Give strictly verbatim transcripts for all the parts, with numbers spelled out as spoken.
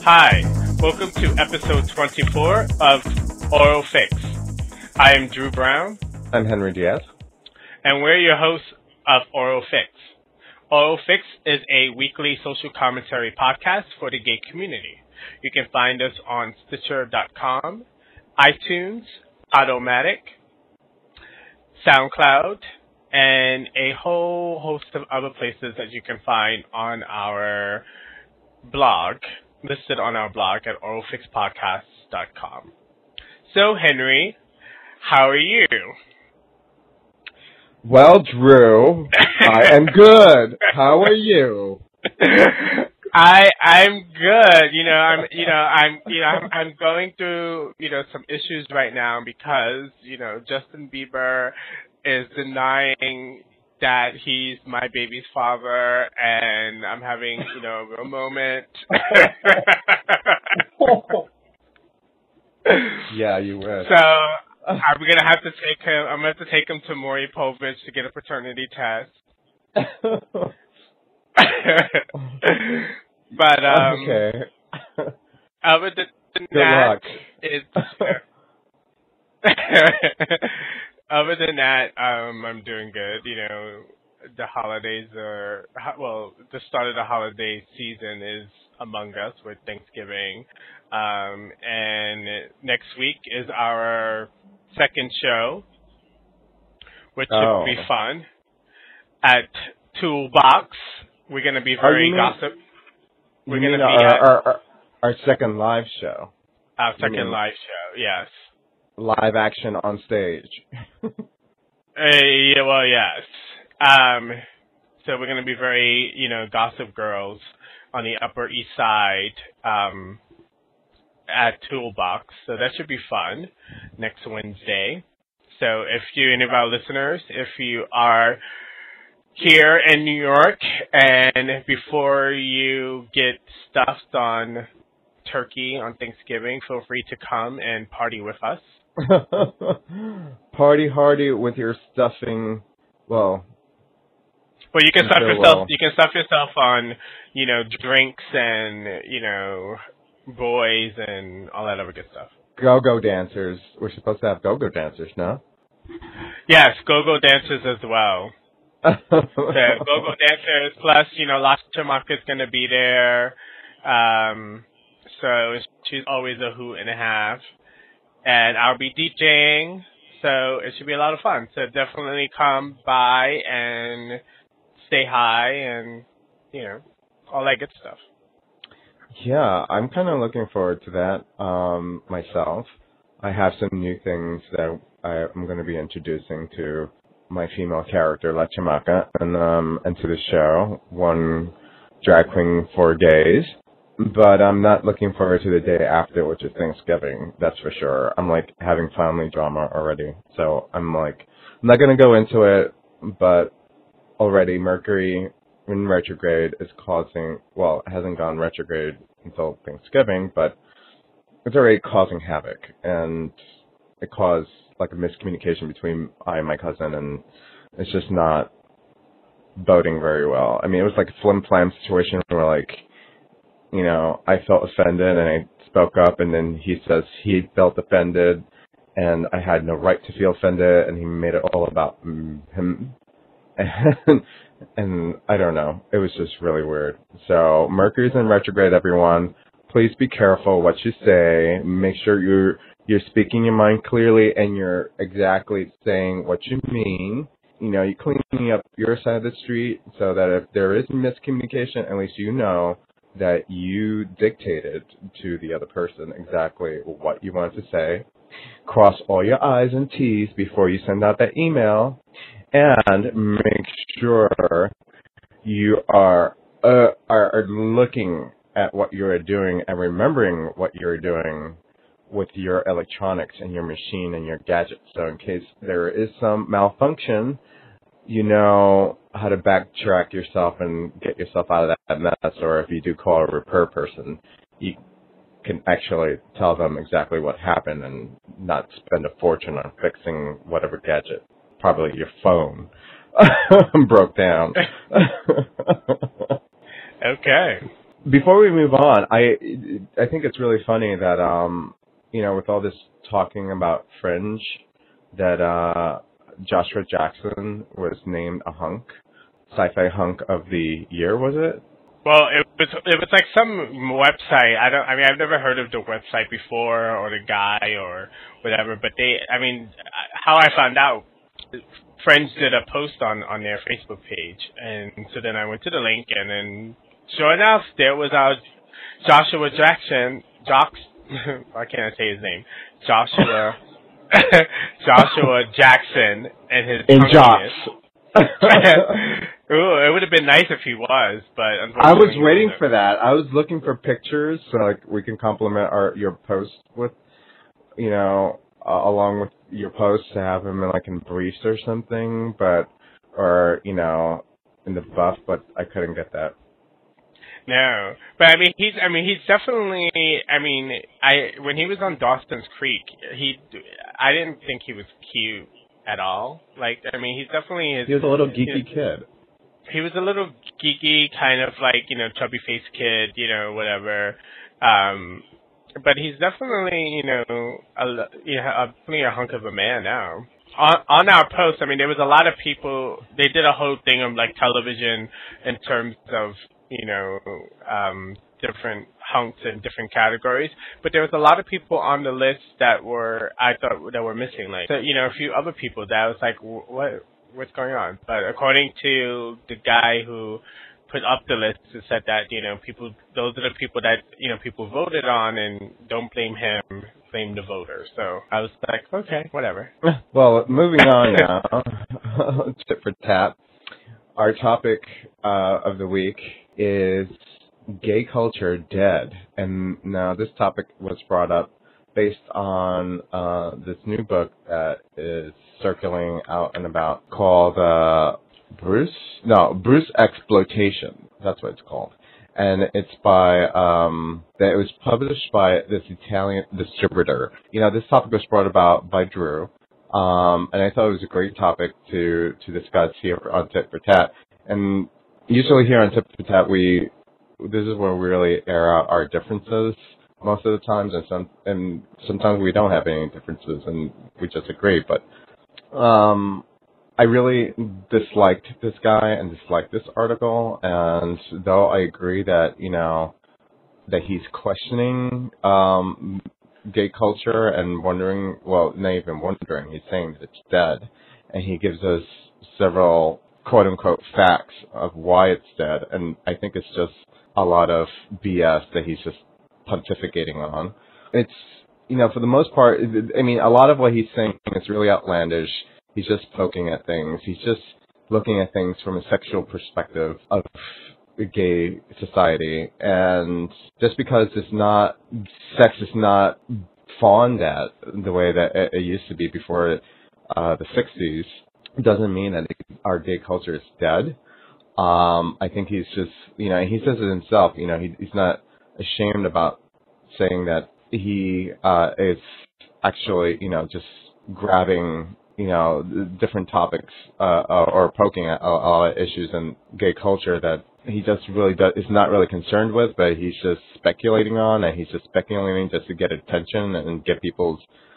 Hi, welcome to episode twenty-four of Oral Fix. I am Drew Brown. I'm Henry Diaz. And we're your hosts of Oral Fix. Oral Fix is a weekly social commentary podcast for the gay community. You can find us on Stitcher dot com, iTunes, Automatic, SoundCloud, and a whole host of other places that you can find on our blog, listed on our blog at oral fix podcast dot com. So, Henry, how are you? Well, Drew, I am good. How are you? I I'm good. You know, I'm you know, I'm you know, I'm I'm going through, you know, some issues right now because, you know, Justin Bieber is denying that he's my baby's father, and I'm having, you know, a real moment. Yeah, you wish. So I'm gonna have to take him. I'm gonna have to take him to Maury Povich to get a paternity test. But um, okay. Other than Good that, luck. it's other than that, um, I'm doing good. You know, the holidays are well. The start of the holiday season is among us with Thanksgiving, um, and next week is our second show, which Oh. should be fun. At Toolbox, we're gonna be very mean, gossip. We're you gonna mean be our, at our, our, our second live show. our second mean- live show. Yes. Live action on stage. Uh, yeah, well, yes. Um, so we're going to be very, you know, gossip girls on the Upper East Side um, at Toolbox. So that should be fun next Wednesday. So if you, any of our listeners, if you are here in New York and before you get stuffed on turkey on Thanksgiving, feel free to come and party with us. Party hardy with your stuffing. Well, Well, you can stuff sure yourself. will. You can stuff yourself on, you know, drinks and, you know, boys and all that other good stuff. go-go dancers. We're supposed to have go-go dancers, no? Yes, go-go dancers as well. So go-go dancers plus, you know, La Chamaka's going to be there. Um, so she's always a hoot and a half. And I'll be DJing, so it should be a lot of fun. So definitely come by and say hi and, you know, all that good stuff. Yeah, I'm kind of looking forward to that um, myself. I have some new things that I, I'm going to be introducing to my female character, La Chamaka, and, um, and to the show, one drag queen for gays. But I'm not looking forward to the day after, which is Thanksgiving, that's for sure. I'm, like, having family drama already. So I'm, like, I'm not going to go into it, but already Mercury in retrograde is causing, well, it hasn't gone retrograde until Thanksgiving, but it's already causing havoc. And it caused, like, a miscommunication between I and my cousin, and it's just not boding very well. I mean, it was like a flim-flam situation where, like, you know, I felt offended and I spoke up, and then he says he felt offended and I had no right to feel offended, and he made it all about mm, him. And, and I don't know. It was just really weird. So Mercury's in retrograde, everyone. Please be careful what you say. Make sure you're you're speaking your mind clearly and you're exactly saying what you mean. You know, you're cleaning up your side of the street so that if there is miscommunication, at least you know that you dictated to the other person exactly what you wanted to say. Cross all your I's and T's before you send out that email, and make sure you are uh, are, are looking at what you're doing and remembering what you're doing with your electronics and your machine and your gadgets. So in case there is some malfunction, you know how to backtrack yourself and get yourself out of that mess. Or if you do call a repair person, you can actually tell them exactly what happened and not spend a fortune on fixing whatever gadget, probably your phone, broke down. Okay. before we move on, I I think it's really funny that um you know with all this talking about Fringe, that uh Joshua Jackson was named a hunk, sci-fi hunk of the year, was it? Well, it was it was like some website. I don't. I mean, I've never heard of the website before, or the guy, or whatever. But they. I mean, how I found out, friends did a post on on their Facebook page, and so then I went to the link, and then sure enough, there was our Joshua Jackson. Jox. Why can't I say his name? Joshua. Joshua Jackson and his in hunkiness. Jocks. Ooh, it would have been nice if he was, but unfortunately, I was waiting for that. I was looking for pictures so like we can complement our your post with, you know, uh, along with your post to have him in like in briefs or something, but or you know in the buff, but I couldn't get that. No, but I mean he's. I mean he's definitely. I mean I when he was on Dawson's Creek, he. I didn't think he was cute at all. Like I mean he's definitely. His, he was a little geeky his, kid. He was a little geeky, kind of like, you know, chubby faced kid, you know, whatever. Um, but he's definitely, you know, a, you know, a, definitely a hunk of a man now. On, on our post, I mean, there was a lot of people. They did a whole thing of like television in terms of, you know, um, different hunks in different categories. But there was a lot of people on the list that were, I thought, that were missing. Like, so, you know, a few other people that was like, what? What's going on? But according to the guy who put up the list, it said that, you know, people, those are the people that, you know, people voted on, and don't blame him, blame the voters. So I was like, okay, whatever. Well, moving on now, tit for tat. Our topic uh, of the week is gay culture dead. And now this topic was brought up based on uh, this new book that is circling out and about called uh, Bruce? No, Bruce Exploitation. That's what it's called. And it's by, um, that it was published by this Italian distributor. You know, this topic was brought about by Drew. Um, and I thought it was a great topic to, to discuss here on Tit for Tat. And usually here on Tit for Tat, we, this is where we really air out our differences most of the times, and some and sometimes we don't have any differences, and we just agree. But um, I really disliked this guy and disliked this article, and though I agree that you know that he's questioning um, gay culture and wondering, well, not even wondering, he's saying that it's dead, and he gives us several quote unquote facts of why it's dead, and I think it's just a lot of B S that he's just pontificating on. It's, you know, for the most part, I mean, a lot of what he's saying is really outlandish. He's just poking at things. He's just looking at things from a sexual perspective of gay society. And just because it's not, sex is not fawned at the way that it, it used to be before uh, the sixties, doesn't mean that our gay culture is dead. Um, I think he's just, you know, he says it himself, you know, he, he's not ashamed about saying that he uh, is actually, you know, just grabbing, you know, different topics uh, or poking at a, a lot of issues in gay culture that he just really does, is not really concerned with, but he's just speculating on, and he's just speculating just to get attention and get people's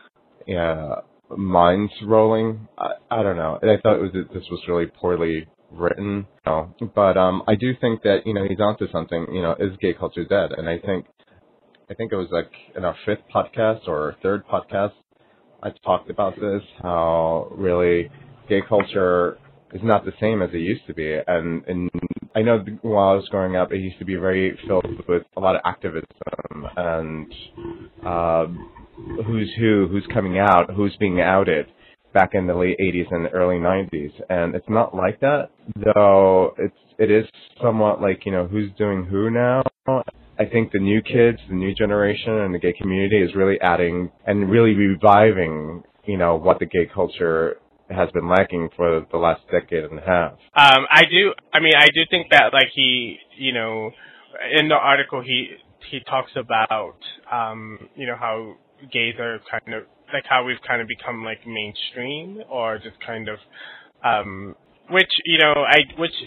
uh, minds rolling. I, I don't know. I thought it was, this was really poorly written, you know. But um, I do think that, you know, he's onto something. You know, is gay culture dead? And I think, I think it was like in our fifth podcast or our third podcast, I talked about this, how really gay culture is not the same as it used to be. And, and I know while I was growing up, it used to be very filled with a lot of activism and uh, who's who, who's coming out, who's being outed back in the late eighties and early nineties. And it's not like that, though it's, it is somewhat like, you know, who's doing who now. I think the new kids, the new generation and the gay community is really adding and really reviving, you know, what the gay culture has been lacking for the last decade and a half. Um, I do, I mean, I do think that, like, he, you know, in the article, he, he talks about, um, you know, how gays are kind of, like how we've kind of become like mainstream or just kind of, um, which, you know, I, which,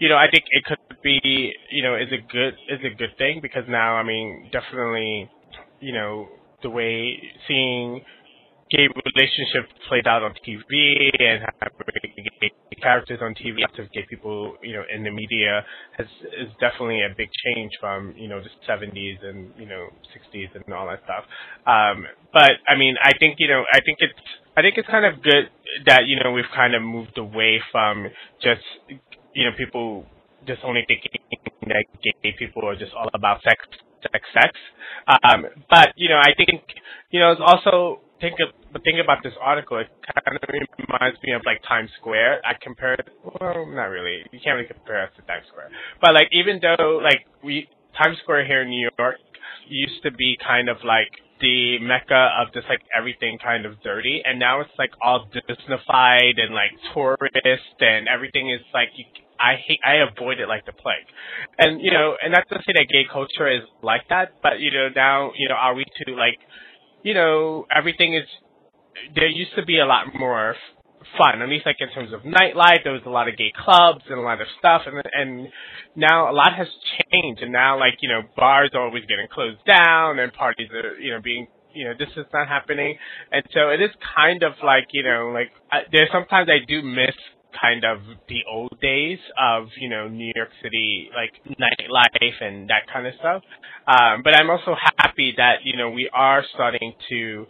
you know, I think it could be, you know, is a good is a good thing because now, I mean, definitely, you know, the way seeing gay relationships played out on T V and having gay characters on T V, lots of gay people, you know, in the media has is definitely a big change from, you know, the seventies and, you know, sixties and all that stuff. Um, but I mean, I think, you know, I think it's I think it's kind of good that, you know, we've kind of moved away from just, you know, people just only thinking that gay people are just all about sex, sex, sex. Um, but, you know, I think, you know, it's also think of, but think about this article. It kind of reminds me of like Times Square. I compare it, well, not really. You can't really compare us to Times Square. But like, even though like we Times Square here in New York used to be kind of like the mecca of just like everything kind of dirty, and now it's like all Disneyfied and like tourist, and everything is like you, I hate I avoid it like the plague. And you know, and not to say that gay culture is like that, but you know, now you know, are we to like, you know, everything is, there used to be a lot more fun, at least like in terms of nightlife. There was a lot of gay clubs and a lot of stuff, and and now a lot has changed, and now like, you know, bars are always getting closed down, and parties are, you know, being, you know, this is not happening, and so it is kind of like, you know, like I, there's sometimes I do miss kind of the old days of, you know, New York City, like nightlife and that kind of stuff. Um, but I'm also happy that, you know, we are starting to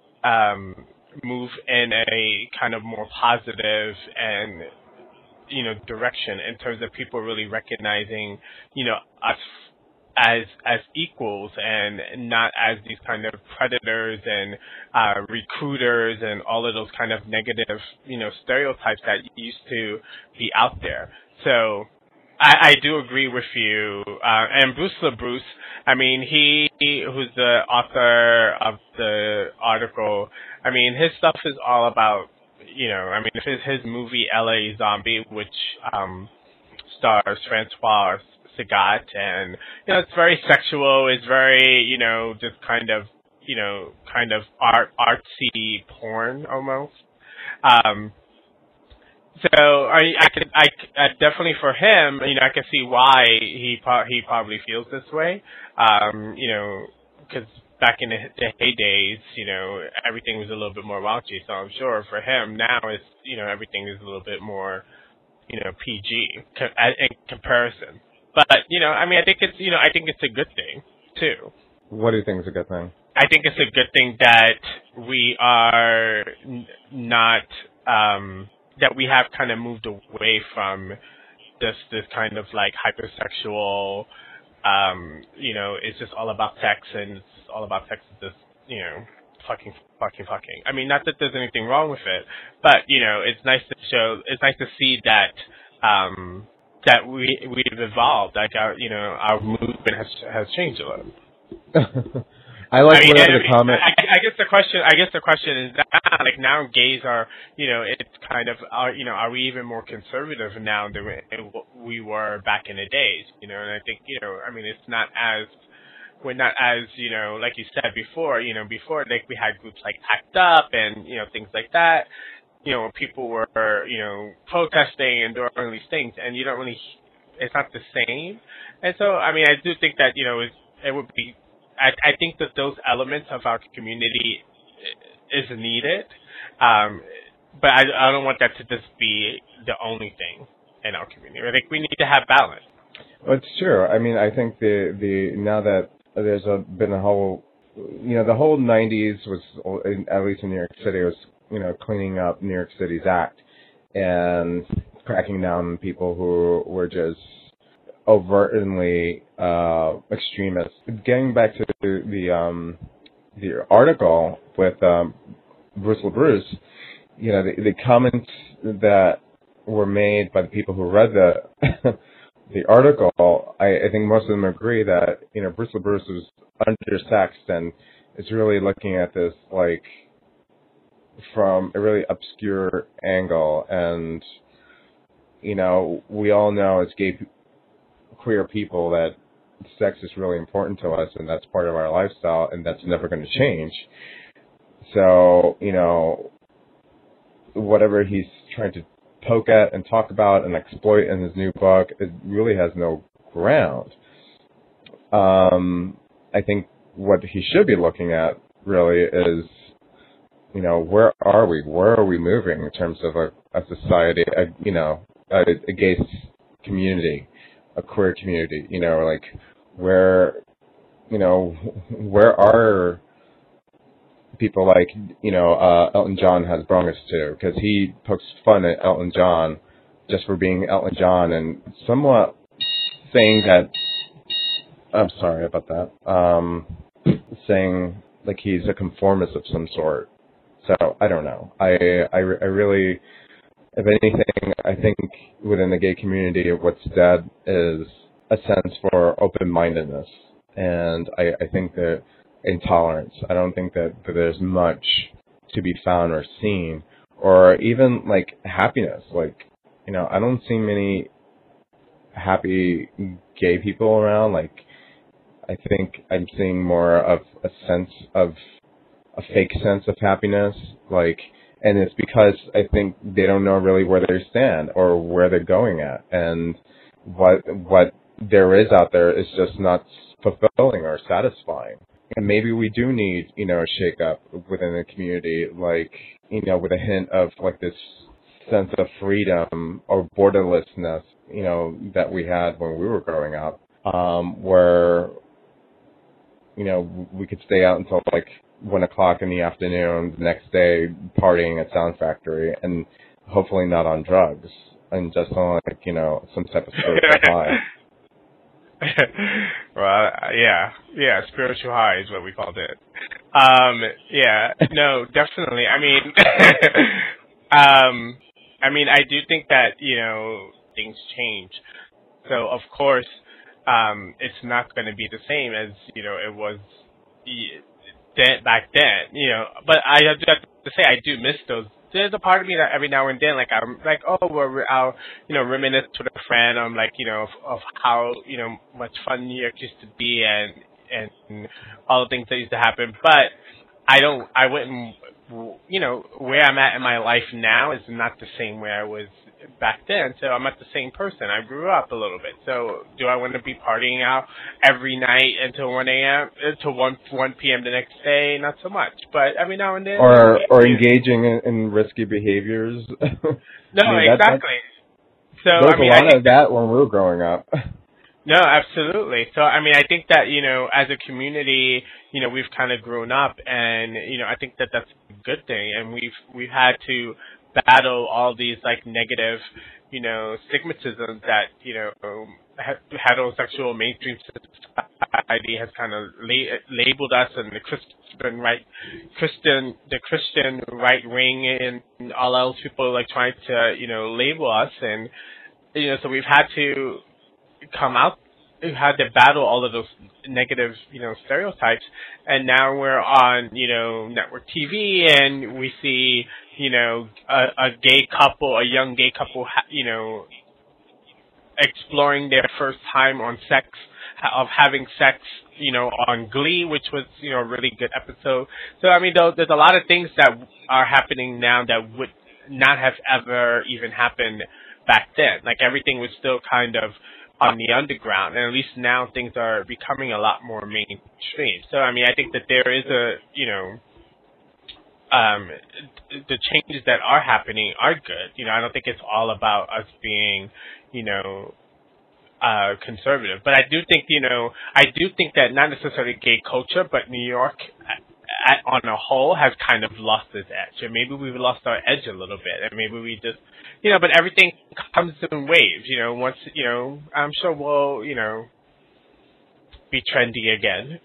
um, move in a kind of more positive and, you know, direction in terms of people really recognizing, you know, us as as equals and not as these kind of predators and uh, recruiters and all of those kind of negative, you know, stereotypes that used to be out there. So I, I do agree with you. Uh, and Bruce LaBruce, I mean, he, he, who's the author of the article, I mean, his stuff is all about, you know, I mean, his, his movie L A Zombie, which um, stars Francois Sagat, and you know, it's very sexual. It's very, you know, just kind of, you know, kind of art artsy porn almost. Um, so I, I can, I, I definitely for him, you know, I can see why he he probably feels this way. Um, you know, because back in the, the heydays, you know, everything was a little bit more raunchy. So I'm sure for him now, it's, you know, everything is a little bit more, you know, P G in comparison. But, you know, I mean, I think it's, you know, I think it's a good thing, too. What do you think is a good thing? I think it's a good thing that we are n- not, um, that we have kind of moved away from this, this kind of like hypersexual, um, you know, it's just all about sex and it's all about sex is just, you know, fucking, fucking, fucking. I mean, not that there's anything wrong with it, but, you know, it's nice to show, it's nice to see that, um, that we we've evolved, like our, you know, our movement has has changed a little. I like I mean, whatever I, the comment. I, I guess the question, I guess the question is that, like, now gays are, you know, it's kind of, are, you know, are we even more conservative now than we were back in the days, you know? And I think, you know, I mean, it's not as, we're not as, you know, like you said before, you know, before like we had groups like ACT UP and, you know, things like that. You know, people were, you know, protesting and doing all these things, and you don't really, it's not the same. And so, I mean, I do think that, you know, it, it would be, I, I think that those elements of our community is needed, um, but I, I don't want that to just be the only thing in our community. I think we need to have balance. Well, it's true. I mean, I think the, the, now that there's a, been a whole, you know, the whole nineties was, at least in New York City, was, you know, cleaning up New York City's act and cracking down on people who were just overtly uh, extremists. Getting back to the the, um, the article with um, Bruce LaBruce, you know, the, the comments that were made by the people who read the the article, I, I think most of them agree that, you know, Bruce LaBruce was undersexed and is really looking at this like from a really obscure angle. And, you know, we all know as gay, queer people that sex is really important to us, and that's part of our lifestyle, and that's never going to change. So, you know, whatever he's trying to poke at and talk about and exploit in his new book, it really has no ground. Um, I think what he should be looking at really is, you know, where are we? Where are we moving in terms of a, a society, a, you know, a, a gay community, a queer community, you know, like where, you know, where are people like, you know, uh, Elton John has brung us to? Because he pokes fun at Elton John just for being Elton John and somewhat saying that, I'm sorry about that, um, saying like he's a conformist of some sort. So I don't know. I, I, I really, if anything, I think within the gay community, what's dead is a sense for open-mindedness. And I, I think that intolerance. I don't think that, that there's much to be found or seen, or even like happiness. Like, you know, I don't see many happy gay people around. Like, I think I'm seeing more of a sense of a fake sense of happiness. Like, and it's because I think they don't know really where they stand or where they're going at, and what what there is out there is just not fulfilling or satisfying. And maybe we do need, you know, a shake-up within the community, like, you know, with a hint of, like, this sense of freedom or borderlessness, you know, that we had when we were growing up, um, where, you know, we could stay out until, like, one o'clock in the afternoon, the next day partying at Sound Factory, and hopefully not on drugs, and just on, like, you know, some type of spiritual high. Well, yeah, yeah, spiritual high is what we called it. Um, yeah, no, definitely. I mean, um, I mean, I do think that, you know, things change. So of course, um, it's not going to be the same as, you know, it was then, back then, you know. But I have to say, I do miss those. There's a part of me that every now and then, like, I'm like, oh, we're, I'll, you know, reminisce with a friend on, like, you know, of, of how, you know, much fun New York used to be and, and all the things that used to happen. But I don't, I wouldn't, you know, where I'm at in my life now is not the same where I was back then. So I'm not the same person. I grew up a little bit. So do I want to be partying out every night until one a.m., until one p.m. the next day? Not so much. But every now and then. Or or engaging in, in risky behaviors. No, I mean, exactly. That, so, there was I mean, a lot I of that when we were growing up. No, absolutely. So, I mean, I think that, you know, as a community, you know, we've kind of grown up, and, you know, I think that that's a good thing. And we've, we've had to battle all these, like, negative, you know, stigmatism that, you know, heterosexual mainstream society has kind of la- labeled us, and the Christian right, Christian, the Christian right wing and all else people, like, trying to, you know, label us. And, you know, so we've had to come out, had to battle all of those negative, you know, stereotypes, and now we're on, you know, network T V, and we see, you know, a, a gay couple, a young gay couple, ha- you know, exploring their first time on sex, of having sex, you know, on Glee, which was, you know, a really good episode. So, I mean, though, there's a lot of things that are happening now that would not have ever even happened back then. Like, everything was still kind of on the underground, and at least now things are becoming a lot more mainstream. So, I mean, I think that there is a, you know, um, the changes that are happening are good. You know, I don't think it's all about us being, you know, uh, conservative. But I do think, you know, I do think that not necessarily gay culture, but New York at, on a whole has kind of lost its edge. And maybe we've lost our edge a little bit, and maybe we just, you know, but everything comes in waves, you know, once, you know, I'm sure we'll, you know, be trendy again.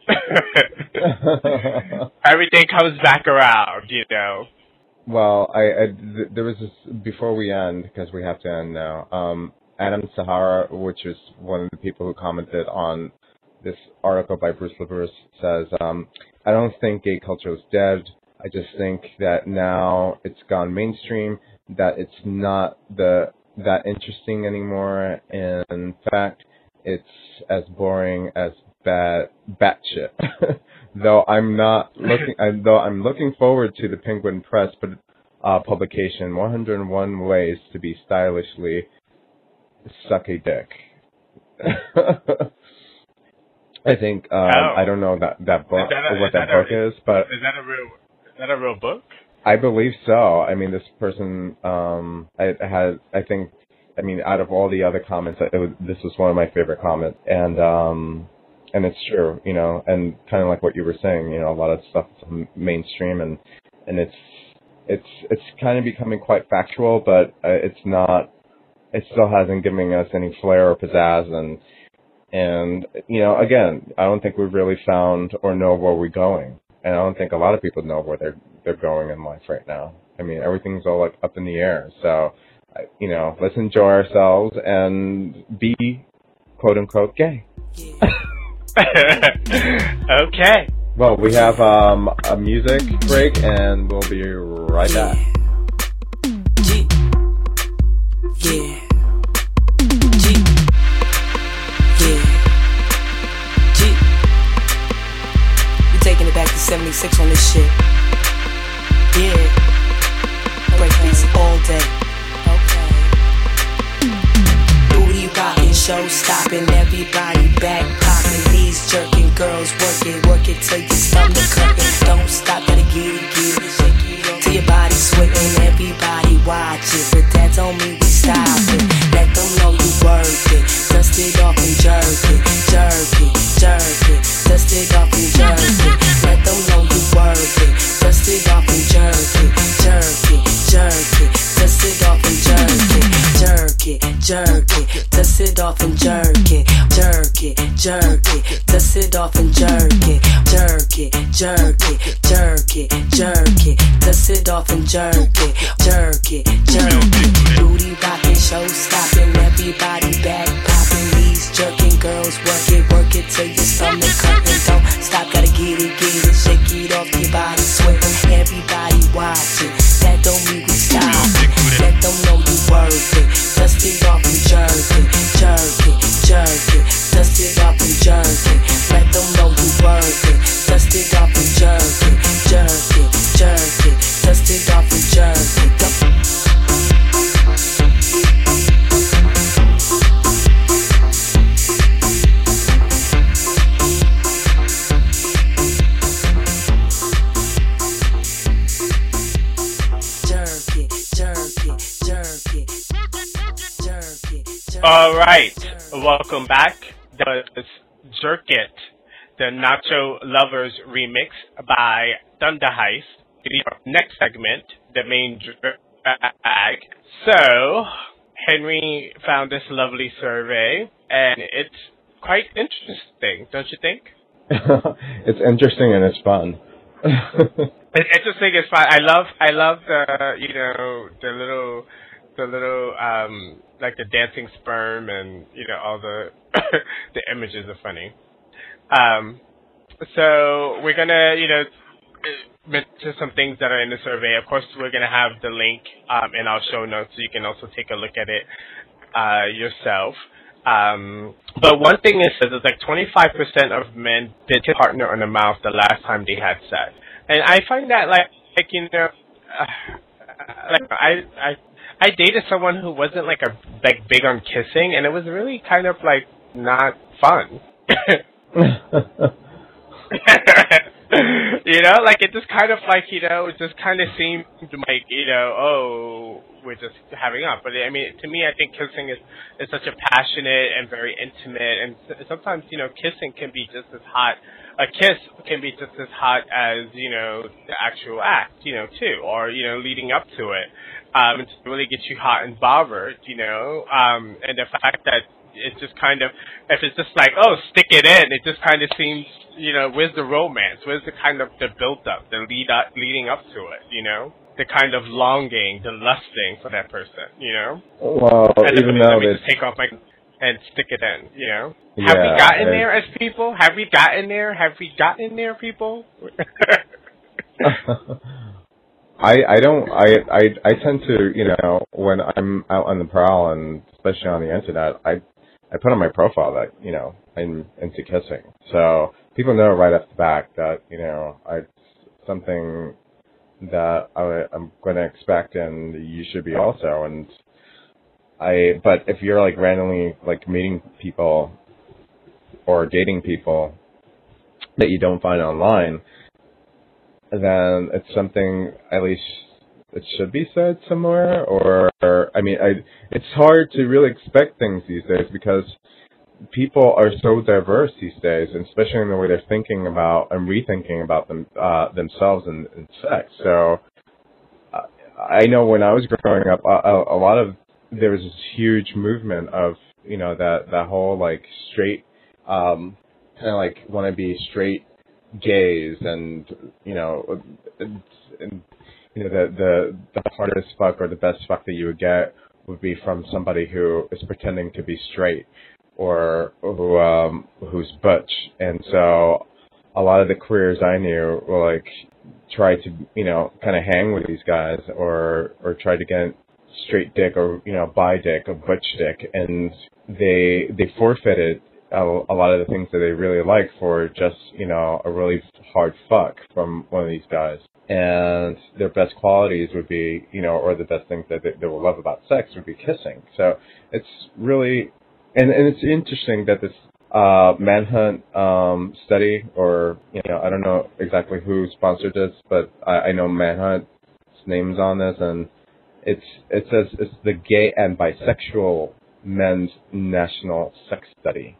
Everything comes back around, you know. Well, I, I th- there was this, before we end, because we have to end now, um, Adam Sahara, which is one of the people who commented on this article by Bruce LaBruce, says, um, I don't think gay culture is dead. I just think that now it's gone mainstream, that it's not the that interesting anymore. And in fact, it's as boring as bad batshit. though I'm not looking, I, though I'm looking forward to the Penguin Press, but uh, publication, one hundred one Ways to Be Stylishly Suck a Dick. I think, um, oh. I don't know that, that book, is that a, what is that, that book a, is, but... Is that a real, is that a real book? I believe so. I mean, this person, um, I had, I think, I mean, out of all the other comments, it was, this was one of my favorite comments. And, um, and it's true, you know, and kind of like what you were saying, you know, a lot of stuff is mainstream and, and it's, it's, it's kind of becoming quite factual, but uh, it's not, it still hasn't given us any flair or pizzazz. And, and, you know, again, I don't think we've really found or know where we're going. And I don't think a lot of people know where they're, they're going in life right now. I mean, everything's all like up in the air. So, you know, let's enjoy ourselves and be quote unquote gay. Okay. Well, we have um, a music break and we'll be right back. G. Yeah. G. Yeah. G. We taking it back to seventy-six on this shit. Yeah. Break beats all day. Okay. Booty rockin', show stopping, everybody back poppin', knees jerking, girls work it, work it till your stomach hurtin'. Don't stop, gotta get it, get it, shake it till your body sweatin'. Everybody watch it, but that don't mean we stoppin'. Let them know you work it, dust it off and jerk it, jerk it, jerk it, dust it off and jerk it. Let them know you work it, dust it off and jerk it, jerk it, jerk it, dust it off and jerk it, jerk it, jerk it, dust it off and jerk it, jerk it, jerk it, dust it off and jerk it, jerk it, jerk it, jerk it, jerk it, dust it off and jerk it, jerk it, jerk it. Booty rockin', show stopping, everybody back popping, knees jerking, girls work it, work it till your stomach hurtin'. Don't stop, gotta get it, get it, shake it off your body, sweatin'. Everybody watching, that don't mean we stoppin'. Let them know you worth it, dust it off and jerk it, jerk it, jerk it, dust it off and jerk it. Let them know you worth it, dust it off and jerk it, jerk it, jerk it, dust it off and jerk it. All right, welcome back. That was Jerk It, the Nacho Lovers remix by Thunder Heist. Next segment, the main drag. So, Henry found this lovely survey, and it's quite interesting, don't you think? It's interesting and it's fun. It's interesting, it's fun. I love, I love the, you know, the little, the little, um, like the dancing sperm and, you know, all the, the images are funny. Um, so we're gonna, you know, mention some things that are in the survey. Of course, we're gonna have the link, um, in our show notes so you can also take a look at it, uh, yourself. Um, but one thing is that it's like twenty-five percent of men did hit a partner on the mouth the last time they had sex. And I find that like, like you know, uh, like I, I, I dated someone who wasn't like a like big on kissing, and it was really kind of like not fun. You know, like it just kind of like, you know, it just kind of seemed like, you know, oh, we're just having up. But I mean, to me, I think kissing is, is such a passionate and very intimate, and sometimes, you know, kissing can be just as hot. A kiss can be just as hot as, you know, the actual act, you know, too, or, you know, leading up to it. Um, to really get you hot and bothered, you know, um, and the fact that it's just kind of, if it's just like, oh, stick it in, it just kind of seems, you know, where's the romance? Where's the kind of the build-up, the lead up, leading up to it, you know? The kind of longing, the lusting for that person, you know? Well, and even then, though let me this... just take off my and stick it in, you know? Yeah, Have we gotten it... there as people? Have we gotten there? Have we gotten there, people? I, I don't, I, I, I tend to, you know, when I'm out on the prowl and especially on the internet, I, I put on my profile that, you know, I'm into kissing. So people know right off the back that, you know, I, something, that I, I'm going to expect, and you should be also. And I, but if you're like randomly like meeting people or dating people that you don't find online, then it's something at least it should be said somewhere. Or, or I mean, I, it's hard to really expect things these days because people are so diverse these days, and especially in the way they're thinking about and rethinking about them uh, themselves and, and sex. So uh, I know when I was growing up, a, a lot of there was this huge movement of you know that that whole like straight um, kind of like want to be straight gays, and you know and, and, you know the the the hardest fuck or the best fuck that you would get would be from somebody who is pretending to be straight, or who um who's butch. And so a lot of the queers I knew were like try to you know kind of hang with these guys, or or try to get straight dick, or you know bi dick or butch dick, and they they forfeited a, a lot of the things that they really like for just you know a really hard fuck from one of these guys. And their best qualities would be you know or the best things that they, they will love about sex would be kissing. So it's really And, and it's interesting that this uh, Manhunt um, study, or you know, I don't know exactly who sponsored this, but I, I know Manhunt's name's on this, and it's it says it's the Gay and Bisexual Men's National Sex Study.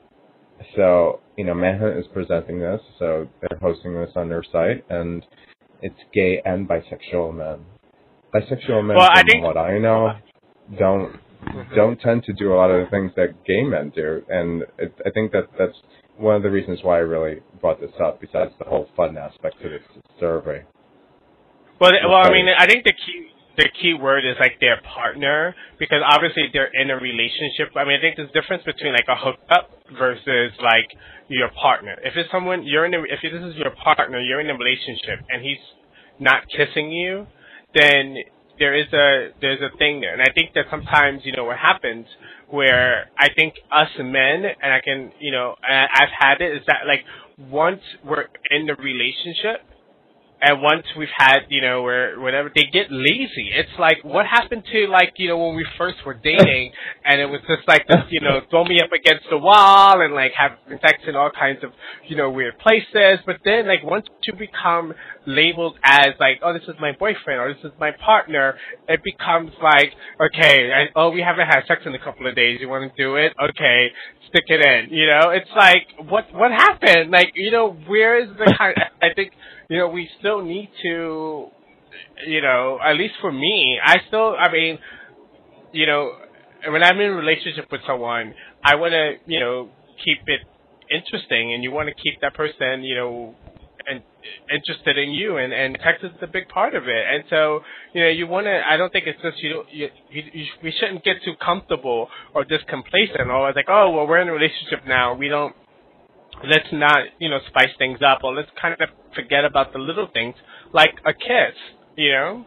So you know, Manhunt is presenting this, so they're hosting this on their site, and it's gay and bisexual men. Bisexual men, well, from I think, what I know, don't. don't tend to do a lot of the things that gay men do, and it, I think that that's one of the reasons why I really brought this up, besides the whole fun aspect to this survey. Well, well, I mean, I think the key the key word is like their partner, because obviously they're in a relationship. I mean, I think there's a difference between like a hookup versus like your partner. If it's someone you're in, a, if this is your partner, you're in a relationship, and he's not kissing you, then there is a there's a thing there. And I think that sometimes, you know, what happens where I think us men, and I can, you know, and I've had it, is that like once we're in the relationship, and once we've had, you know, where whatever, they get lazy. It's like, what happened to, like, you know, when we first were dating, and it was just like this, you know, throw me up against the wall and like have sex in all kinds of, you know, weird places. But then, like, once you become labeled as like, oh, this is my boyfriend or this is my partner, it becomes like, okay, I, oh, we haven't had sex in a couple of days. You want to do it? Okay, stick it in. You know, it's like, what what happened? Like, you know, where is the kind? I think. You know, we still need to, you know, at least for me, I still, I mean, you know, when I'm in a relationship with someone, I want to, you know, keep it interesting, and you want to keep that person, you know, and interested in you, and, and sex is a big part of it. And so, you know, you want to, I don't think it's just, you know, you, you, you, we shouldn't get too comfortable or just complacent, or it's like, oh, well, we're in a relationship now, we don't, let's not, you know, spice things up, or let's kind of forget about the little things, like a kiss, you know?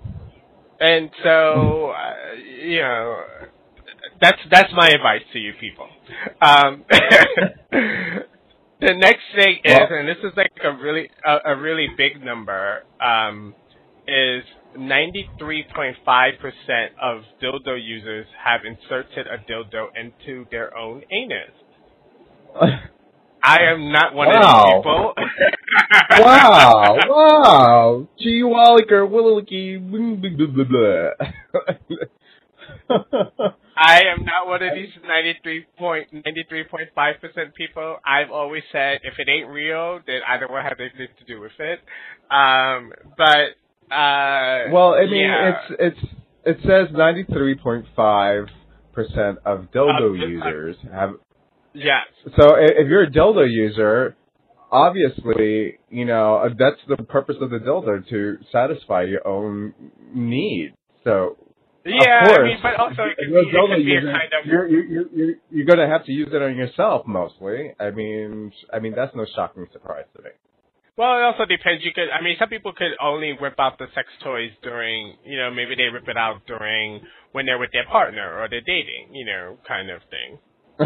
And so, uh, you know, that's that's my advice to you people. Um, the next thing is, and this is like a really a, a really big number, um, is ninety-three point five percent of dildo users have inserted a dildo into their own anus. I am not one wow. of these people. wow, wow. Gee Walliker, Willicky, blah, blah, blah. I am not one of these ninety-three point five percent people. I've always said, if it ain't real, then I don't want to have anything to do with it. Um, but, uh, well, I mean, yeah. it's, it's, it says ninety-three point five percent of dildo uh, users have. Yes. So if you're a dildo user, obviously, you know, that's the purpose of the dildo, to satisfy your own need. So, yeah, of course, I mean, but also it can, you're, be, it can be user, a kind of... You're, you're, you're, you're going to have to use it on yourself, mostly. I mean, I mean, that's no shocking surprise to me. Well, it also depends. You could, I mean, some people could only whip out the sex toys during, you know, maybe they rip it out during when they're with their partner or they're dating, you know, kind of thing.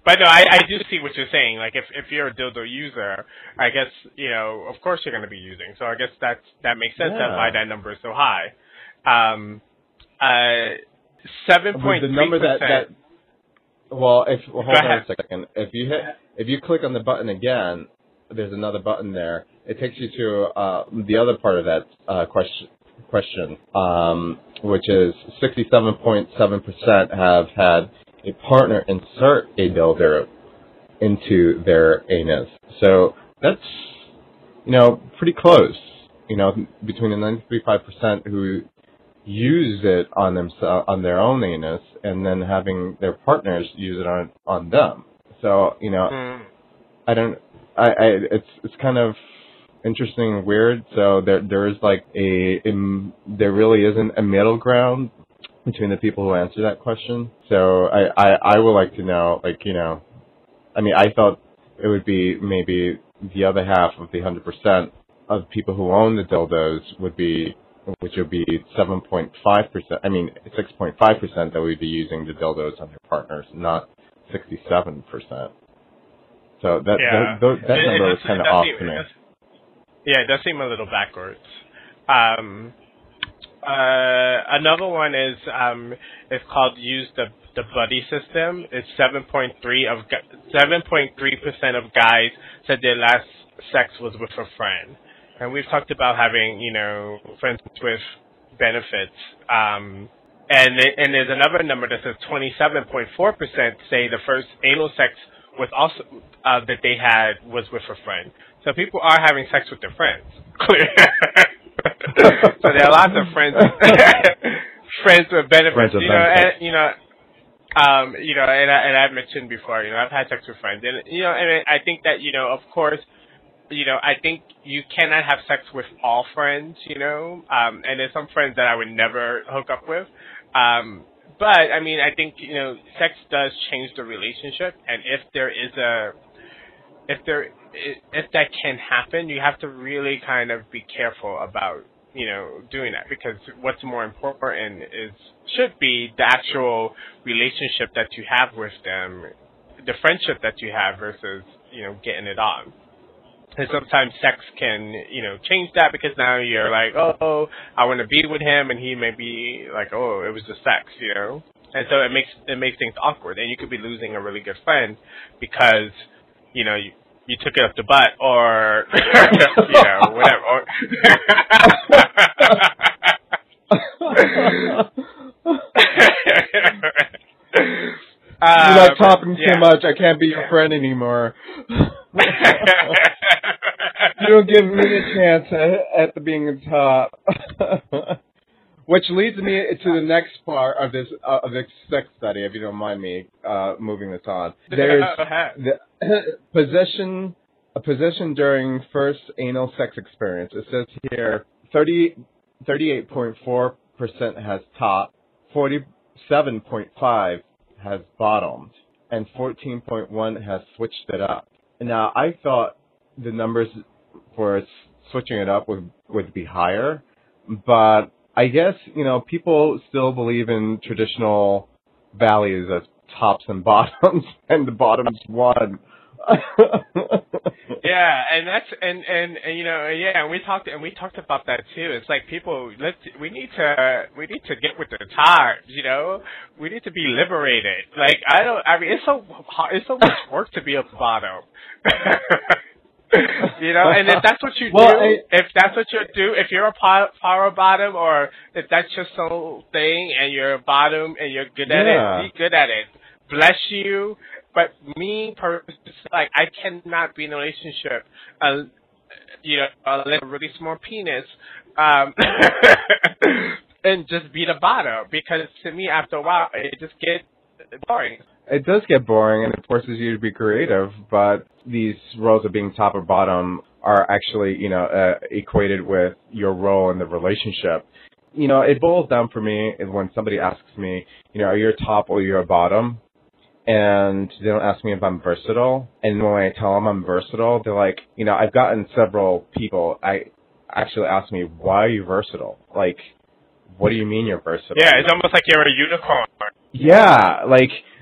But no, I, I do see what you're saying. Like, if if you're a dildo user, I guess, you know, of course you're going to be using. So I guess that's, that makes sense. Yeah. That's why that number is so high. Um, uh, seven point three percent. The number that, that well, if well, hold Go on ahead. a second. If you hit, if you click on the button again, there's another button there. It takes you to uh, the other part of that uh, question. Question, um, which is sixty-seven point seven percent have had a partner insert a dildo into their anus. So that's, you know, pretty close. You know, between the ninety-five percent who use it on themselves, on their own anus, and then having their partners use it on on them. So, you know, Mm. I don't. I, I it's it's kind of interesting and weird. So there there is like a in, there really isn't a middle ground between the people who answer that question. So I, I I would like to know, like, you know, I mean, I thought it would be maybe the other half of the one hundred percent of people who own the dildos would be, which would be seven point five percent, I mean six point five percent that would be using the dildos on their partners, not sixty-seven percent. So that Yeah. that, that, that It- number it is kind of does off seem- to me. it does- Yeah, it does seem a little backwards. Um, uh, another one is um, it's called use the the buddy system. It's seven point three of seven point three percent of guys said their last sex was with a friend, and we've talked about having, you know, friends with benefits. Um, and and there's another number that says twenty-seven point four percent say the first anal sex was also uh, that they had was with a friend. So people are having sex with their friends. So there are lots of friends, friends with benefits. Friends with you know, benefits. and, you know, um, you know, and I, and I've mentioned before, you know, I've had sex with friends, and you know, and I think that, you know, of course, you know, I think you cannot have sex with all friends, you know, um, and there's some friends that I would never hook up with. Um, but I mean, I think, you know, sex does change the relationship, and if there is a If there, if that can happen, you have to really kind of be careful about, you know, doing that, because what's more important is should be the actual relationship that you have with them, the friendship that you have versus, you know, getting it on. And sometimes sex can, you know, change that, because now you're like, oh, I want to be with him, and he may be like, oh, it was just sex, you know. And so it makes it makes things awkward, and you could be losing a really good friend because, you know, you, you took it up the butt, or, you know, whatever. Or You're not uh, talking yeah. too much. I can't be your friend anymore. You don't give me a chance at, at the being a top. Which leads me to the next part of this uh, of this sex study, if you don't mind me uh, moving this on. There's the position a position during first anal sex experience. It says here thirty, thirty-eight point four percent has topped, forty-seven point five has bottomed, and fourteen point one has switched it up. Now, I thought the numbers for switching it up would would be higher, but I guess, you know, people still believe in traditional values of tops and bottoms, and the bottoms won. Yeah, and that's and, and and you know, yeah, and we talked and we talked about that too. It's like people, let's we need to we need to get with the times, you know. We need to be liberated. Like I don't, I mean, it's so hard, it's so much work to be a bottom. You know, and if that's what you well, do, I, if that's what you do, if you're a power, power bottom, or if that's your sole thing and you're a bottom and you're good at yeah. it, be good at it. Bless you. But me, personally, like, I cannot be in a relationship, uh, you know, unless a really small penis, um, and just be the bottom, because to me, after a while, it just gets boring. It does get boring, and it forces you to be creative, but these roles of being top or bottom are actually, you know, uh, equated with your role in the relationship. You know, it boils down for me when somebody asks me, you know, are you a top or you're a bottom? And they don't ask me if I'm versatile. And when I tell them I'm versatile, they're like, you know, I've gotten several people I actually ask me, why are you versatile? Like, what do you mean you're versatile? Yeah, it's almost like you're a unicorn. Yeah, like,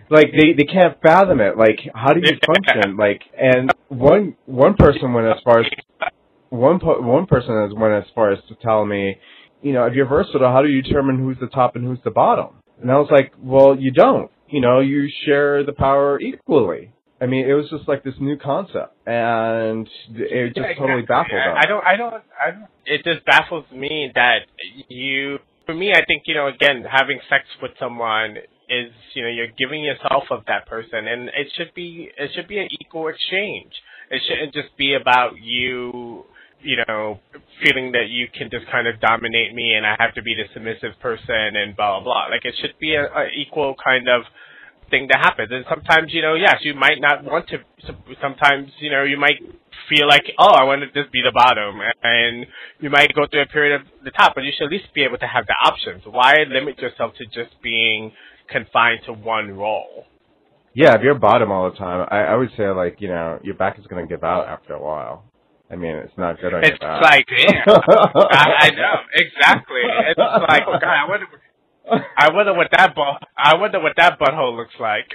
like they, they can't fathom it. Like, how do you function? Like, and one one person went as far as one po- one person has went as far as to tell me, you know, if you're versatile, how do you determine who's the top and who's the bottom? And I was like, well, you don't. You know, you share the power equally. I mean, it was just like this new concept, and it just yeah, exactly. totally baffled us. I don't, I don't, I don't. It just baffles me that you. For me, I think, you know, again, having sex with someone is, you know, you're giving yourself of that person, and it should be, it should be an equal exchange. It shouldn't just be about you, you know, feeling that you can just kind of dominate me and I have to be the submissive person and blah, blah, blah. Like, it should be a, a equal kind of thing that happens. And sometimes, you know, yes, you might not want to, sometimes, you know, you might feel like, oh, I want to just be the bottom, and you might go through a period of the top, but you should at least be able to have the options. Why limit yourself to just being confined to one role? Yeah, if you're bottom all the time, I, I would say, like, you know, your back is going to give out after a while. I mean, it's not good on it's your back. Like, yeah, I, I know, exactly. It's like, oh, God, I wonder... I wonder what that butt. I wonder what that butthole looks like.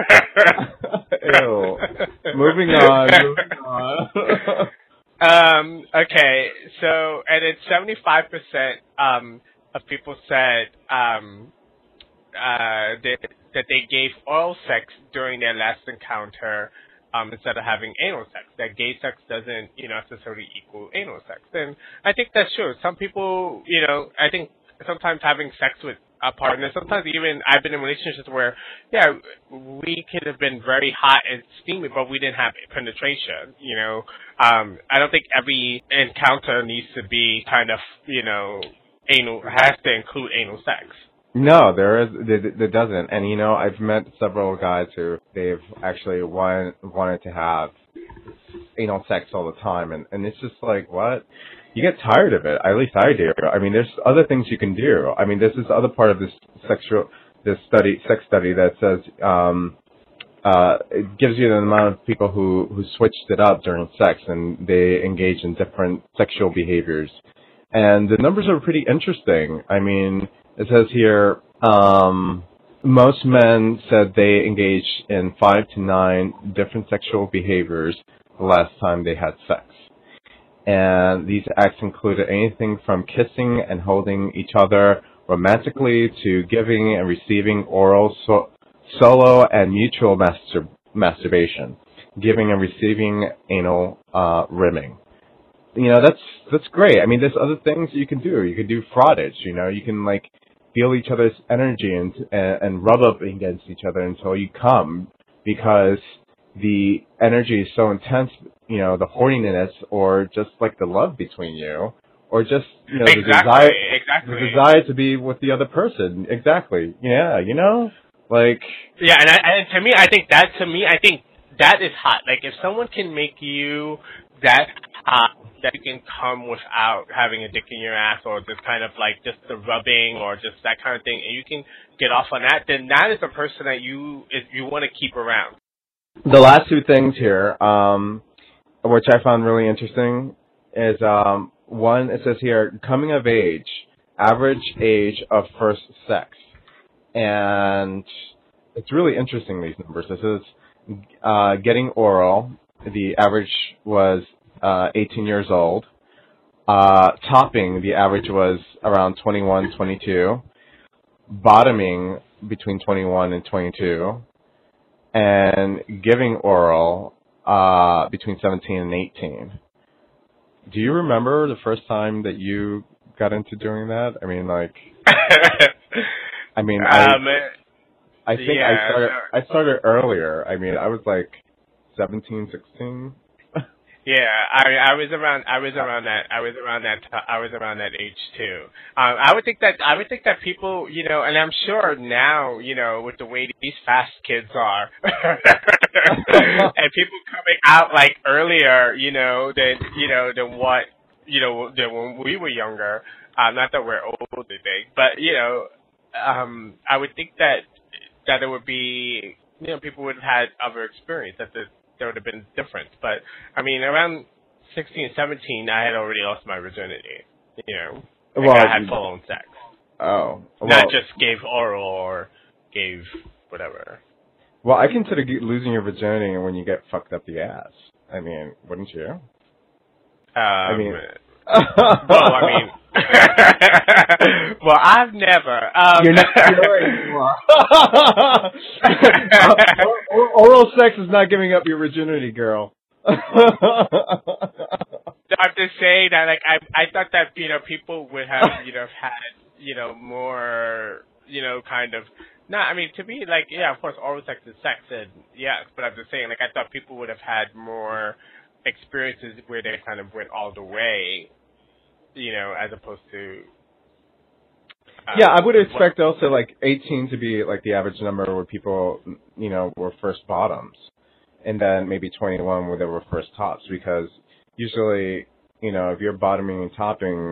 Ew. Moving on. Moving on. um. Okay. So, and it's seventy-five percent um of people said um uh that that they gave oral sex during their last encounter um instead of having anal sex. That gay sex doesn't, you know, necessarily equal anal sex. And I think that's true. Some people, you know, I think sometimes having sex with a partner, sometimes even I've been in relationships where, yeah, we could have been very hot and steamy, but we didn't have penetration, you know. Um, I don't think every encounter needs to be kind of, you know, anal, has to include anal sex. No, there is, there, there doesn't. And, you know, I've met several guys who they've actually want, wanted to have anal sex all the time, and, and it's just like, what? You get tired of it. At least I do. I mean, there's other things you can do. I mean, there's this other part of this sexual, this study, sex study that says, um, uh, it gives you the amount of people who, who switched it up during sex and they engage in different sexual behaviors. And the numbers are pretty interesting. I mean, it says here, um, most men said they engaged in five to nine different sexual behaviors the last time they had sex. And these acts included anything from kissing and holding each other romantically to giving and receiving oral, so, solo, and mutual mastur- masturbation, giving and receiving anal uh, rimming. You know, that's that's great. I mean, there's other things you can do. You can do fraudage. You know, you can like feel each other's energy and and, and rub up against each other until you come, because the energy is so intense, you know, the horniness or just like the love between you, or just, you know, exactly, the desire, exactly. the desire to be with the other person. Exactly. Yeah, you know, like. Yeah, and, I, and to me, I think that to me, I think that is hot. Like, if someone can make you that hot, that you can come without having a dick in your ass, or just kind of like just the rubbing or just that kind of thing, and you can get off on that, then that is a person that you if you want to keep around. The last two things here, um, which I found really interesting, is um, one, it says here, coming of age, average age of first sex. And it's really interesting, these numbers. This is uh, getting oral. The average was uh, eighteen years old. Uh, topping, the average was around twenty-one, twenty-two. Bottoming, between twenty-one and twenty-two. And giving oral uh, between seventeen and eighteen. Do you remember the first time that you got into doing that? I mean, like, I mean, I, um, I think yeah, I started, no. I started earlier. I mean, I was like seventeen, sixteen. Yeah, I I was around I was around that I was around that I was around that age too. Um, I would think that I would think that people, you know, and I'm sure now, you know, with the way these fast kids are, and people coming out like earlier, you know, than you know than what you know than when we were younger. Uh, not that we're old today, but you know, um, I would think that that it would be, you know, people would have had other experience that the. There would have been different. But, I mean, around sixteen, seventeen, I had already lost my virginity, you know. Like well, I had full-on sex. Oh. Well, Not just gave oral or gave whatever. Well, I consider losing your virginity when you get fucked up the ass. I mean, wouldn't you? Um, I mean, well, I mean, well, I've never. Um, You're not sure anymore. Oral sex is not giving up your virginity, girl. I'm just saying that, like, I I thought that, you know, people would have, you know, had, you know, more, you know, kind of, not, I mean, to me, like, yeah, of course, oral sex is sex, and yes, but I'm just saying, like, I thought people would have had more experiences where they kind of went all the way, you know, as opposed to. Um, yeah, I would expect also, like, eighteen to be, like, the average number where people, you know, were first bottoms. And then maybe twenty-one where they were first tops, because usually, you know, if you're bottoming and topping,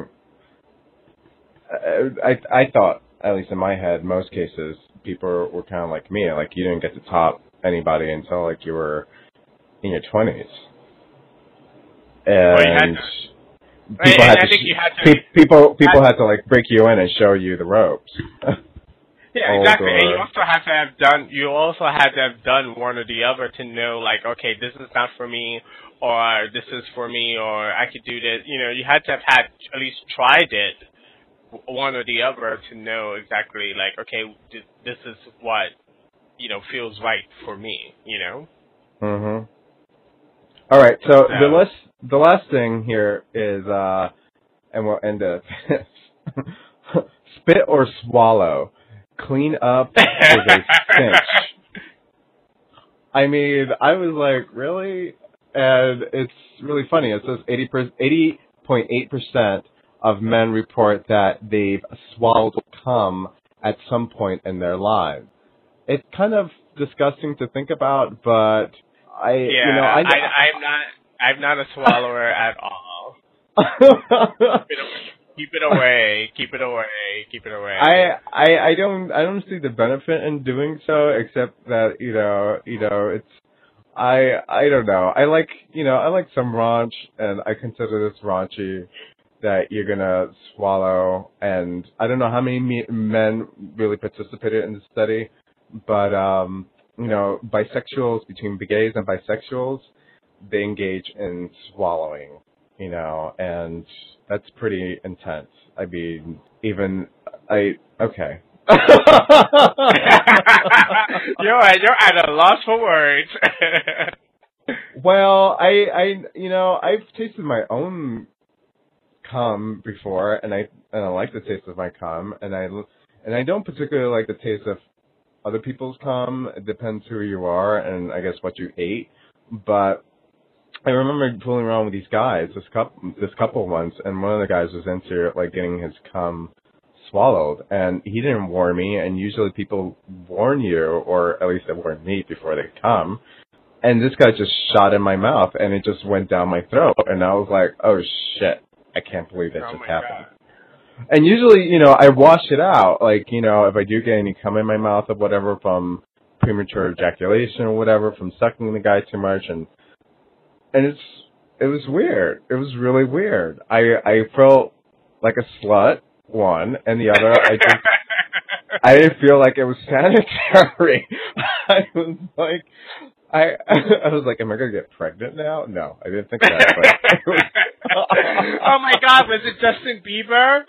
I I thought, at least in my head, most cases, people were kind of like me. Like, you didn't get to top anybody until, like, you were in your twenties. And well, you had to, people, and had I to, think you had to, people, people had to, like, break you in and show you the ropes. Yeah, exactly. And you also have to have done. You also have to have done one or the other to know, like, okay, this is not for me, or this is for me, or I could do this. You know, you had to have had at least tried it, one or the other, to know exactly, like, okay, this is what, you know, feels right for me. You know. Mhm. All right. So, so the last, the last thing here is, uh, and we'll end it. Spit or swallow. Clean up is a cinch. I mean, I was like, really? And it's really funny. It says eighty point eight percent of men report that they've swallowed cum at some point in their lives. It's kind of disgusting to think about, but I, yeah, you know, I, I, I'm not, I'm not a swallower at all. Keep it away. Keep it away. Keep it away. I, I I don't I don't see the benefit in doing so, except that you know you know it's I I don't know I like you know I like some raunch, and I consider this raunchy that you're gonna swallow, and I don't know how many me- men really participated in the study, but um you know bisexuals, between gays and bisexuals, they engage in swallowing. You know, and that's pretty intense. I mean, even I okay. you're at, you're at a loss for words. Well, I I you know I've tasted my own cum before, and I and I like the taste of my cum, and I and I don't particularly like the taste of other people's cum. It depends who you are, and I guess what you ate, but. I remember fooling around with these guys, this couple, this couple once, and one of the guys was into like getting his cum swallowed, and he didn't warn me. And usually people warn you, or at least they warn me before they come. And this guy just shot in my mouth, and it just went down my throat, and I was like, "Oh shit! I can't believe that oh just my happened." God. And usually, you know, I wash it out, like you know, if I do get any cum in my mouth or whatever from premature ejaculation or whatever from sucking the guy too much, and. And it's it was weird. It was really weird. I I felt like a slut, one, and the other I just I didn't feel like it was sanitary. I was like I I was like, am I gonna get pregnant now? No, I didn't think that. But it was, oh my God, was it Justin Bieber?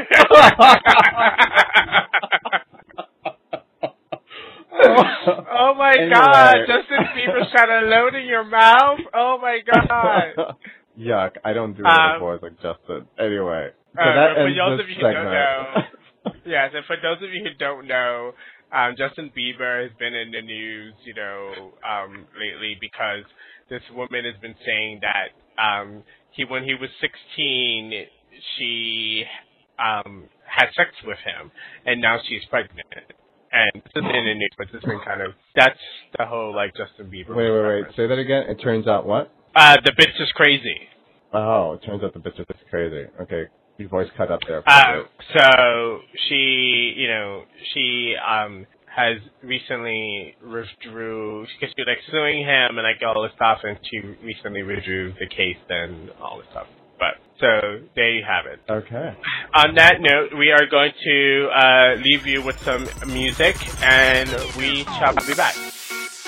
Oh my anyway. God, Justin Bieber shot a load in your mouth? Oh my God. Yuck, I don't do um, other boys like Justin. Anyway, so uh, that for ends those this of you segment. who don't know, yeah, so for those of you who don't know, um, Justin Bieber has been in the news, you know, um, lately because this woman has been saying that um, he, when he was sixteen, she um, had sex with him, and now she's pregnant. And this isn't in the news, but this has been kind of, that's the whole, like, Justin Bieber. Wait, wait, wait. Say that again. It turns out what? Uh, the bitch is crazy. Oh, it turns out the bitch is crazy. Okay. Your voice cut up there. Uh, so she, you know, she um has recently withdrew, because she was, like, suing him and, like, all this stuff, and she recently withdrew the case and all this stuff. But, so, there you have it. Okay. On that note, we are going to uh, leave you with some music, and we shall be back.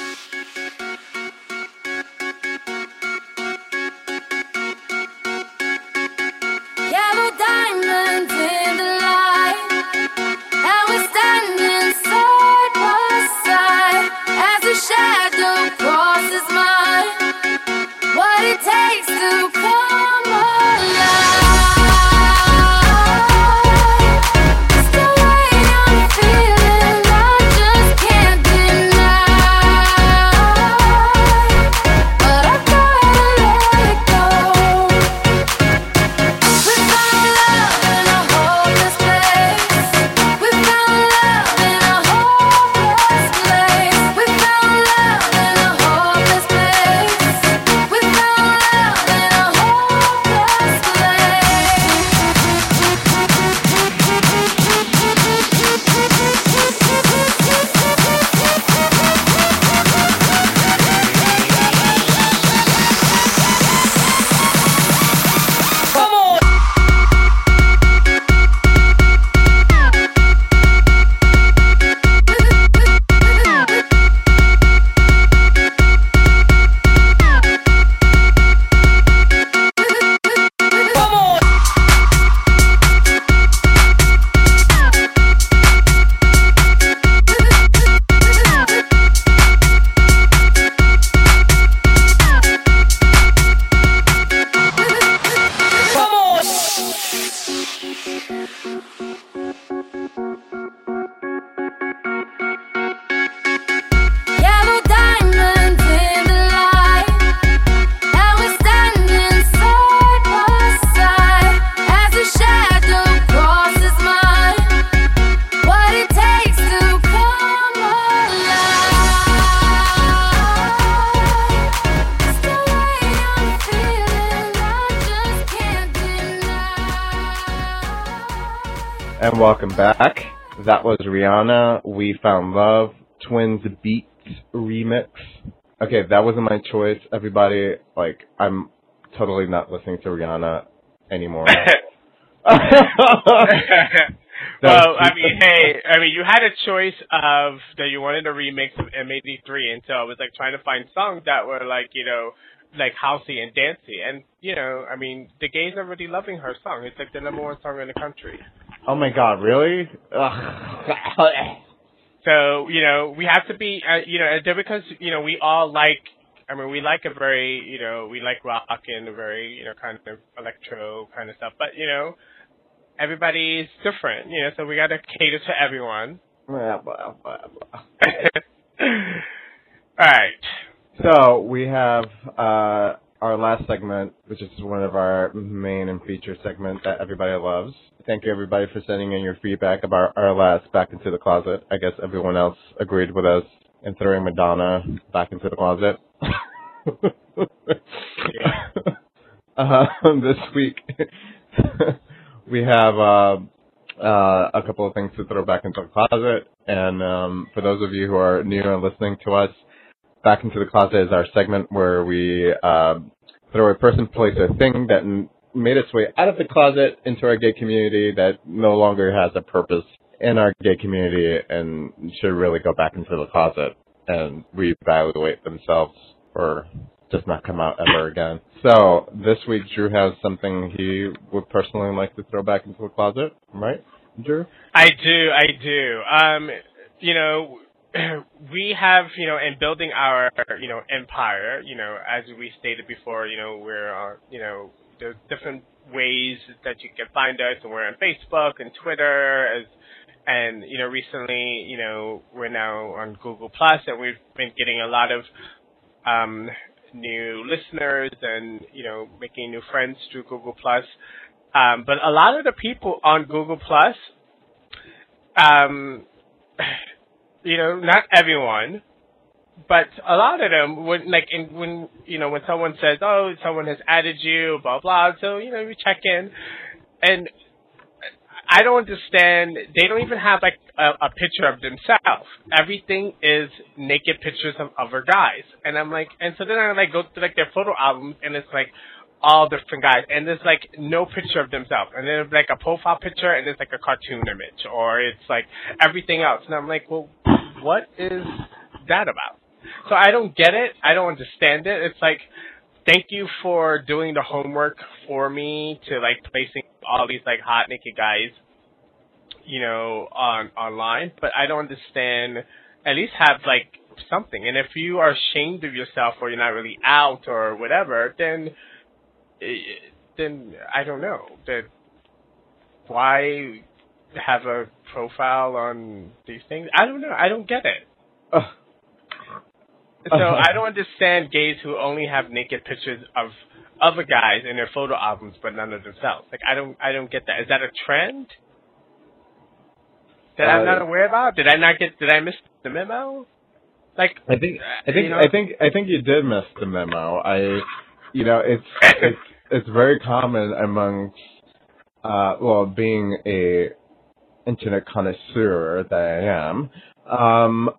And welcome back. That was Rihanna, We Found Love, Twins Beats remix. Okay, that wasn't my choice. Everybody, like, I'm totally not listening to Rihanna anymore. Well, I mean, hey, I mean, you had a choice of that you wanted a remix of M eighty-three, and so I was like trying to find songs that were like, you know, like housey and dancey, and you know, I mean, the gays are really loving her song. It's like the number one song in the country. Oh my God, really? Ugh. So you know, we have to be, uh, you know, because you know, we all like. I mean, we like a very, you know, we like rock and a very, you know, kind of electro kind of stuff, but you know. Everybody's different, you know, so we got to cater to everyone. Blah, blah, blah, blah. All right. So we have uh, our last segment, which is one of our main and feature segments that everybody loves. Thank you, everybody, for sending in your feedback about our last Back into the Closet. I guess everyone else agreed with us in throwing Madonna back into the closet. Yeah. uh, this week... We have uh, uh, a couple of things to throw back into the closet, and um, for those of you who are new and listening to us, Back into the Closet is our segment where we uh, throw a person, place, or thing that m- made its way out of the closet into our gay community that no longer has a purpose in our gay community and should really go back into the closet and reevaluate themselves or just not come out ever again. So this week, Drew has something he would personally like to throw back into the closet, right, Drew? I do, I do. Um, you know, we have, you know, in building our, you know, empire, you know, as we stated before, you know, we're, uh, you know, there's different ways that you can find us, and we're on Facebook and Twitter, as, and, you know, recently, you know, we're now on Google Plus, and we've been getting a lot of, um, new listeners and, you know, making new friends through Google Plus. Um, but a lot of the people on Google Plus, um, you know, not everyone, but a lot of them would like in, when, you know, when someone says, oh, someone has added you, blah, blah. So, you know, we check in, and I don't understand. They don't even have like a, a picture of themselves. Everything is naked pictures of other guys, and I'm like, and so then I like go to like their photo albums, and it's like all different guys, and there's like no picture of themselves, and then like a profile picture, and it's like a cartoon image, or it's like everything else, and I'm like, well, what is that about? So I don't get it. I don't understand it. It's like, thank you for doing the homework for me to like placing all these like hot naked guys, you know, on online, but I don't understand. At least have like something. And if you are ashamed of yourself or you're not really out or whatever, then then I don't know. That why have a profile on these things? I don't know. I don't get it. Uh. So I don't understand gays who only have naked pictures of other guys in their photo albums, but none of themselves. Like I don't, I don't get that. Is that a trend that uh, I'm not aware about? Did I not get? Did I miss the memo? Like I think, I think, you know? I think, I think you did miss the memo. I, you know, it's it's it's very common amongst, uh, well, being a internet connoisseur that I am. Um,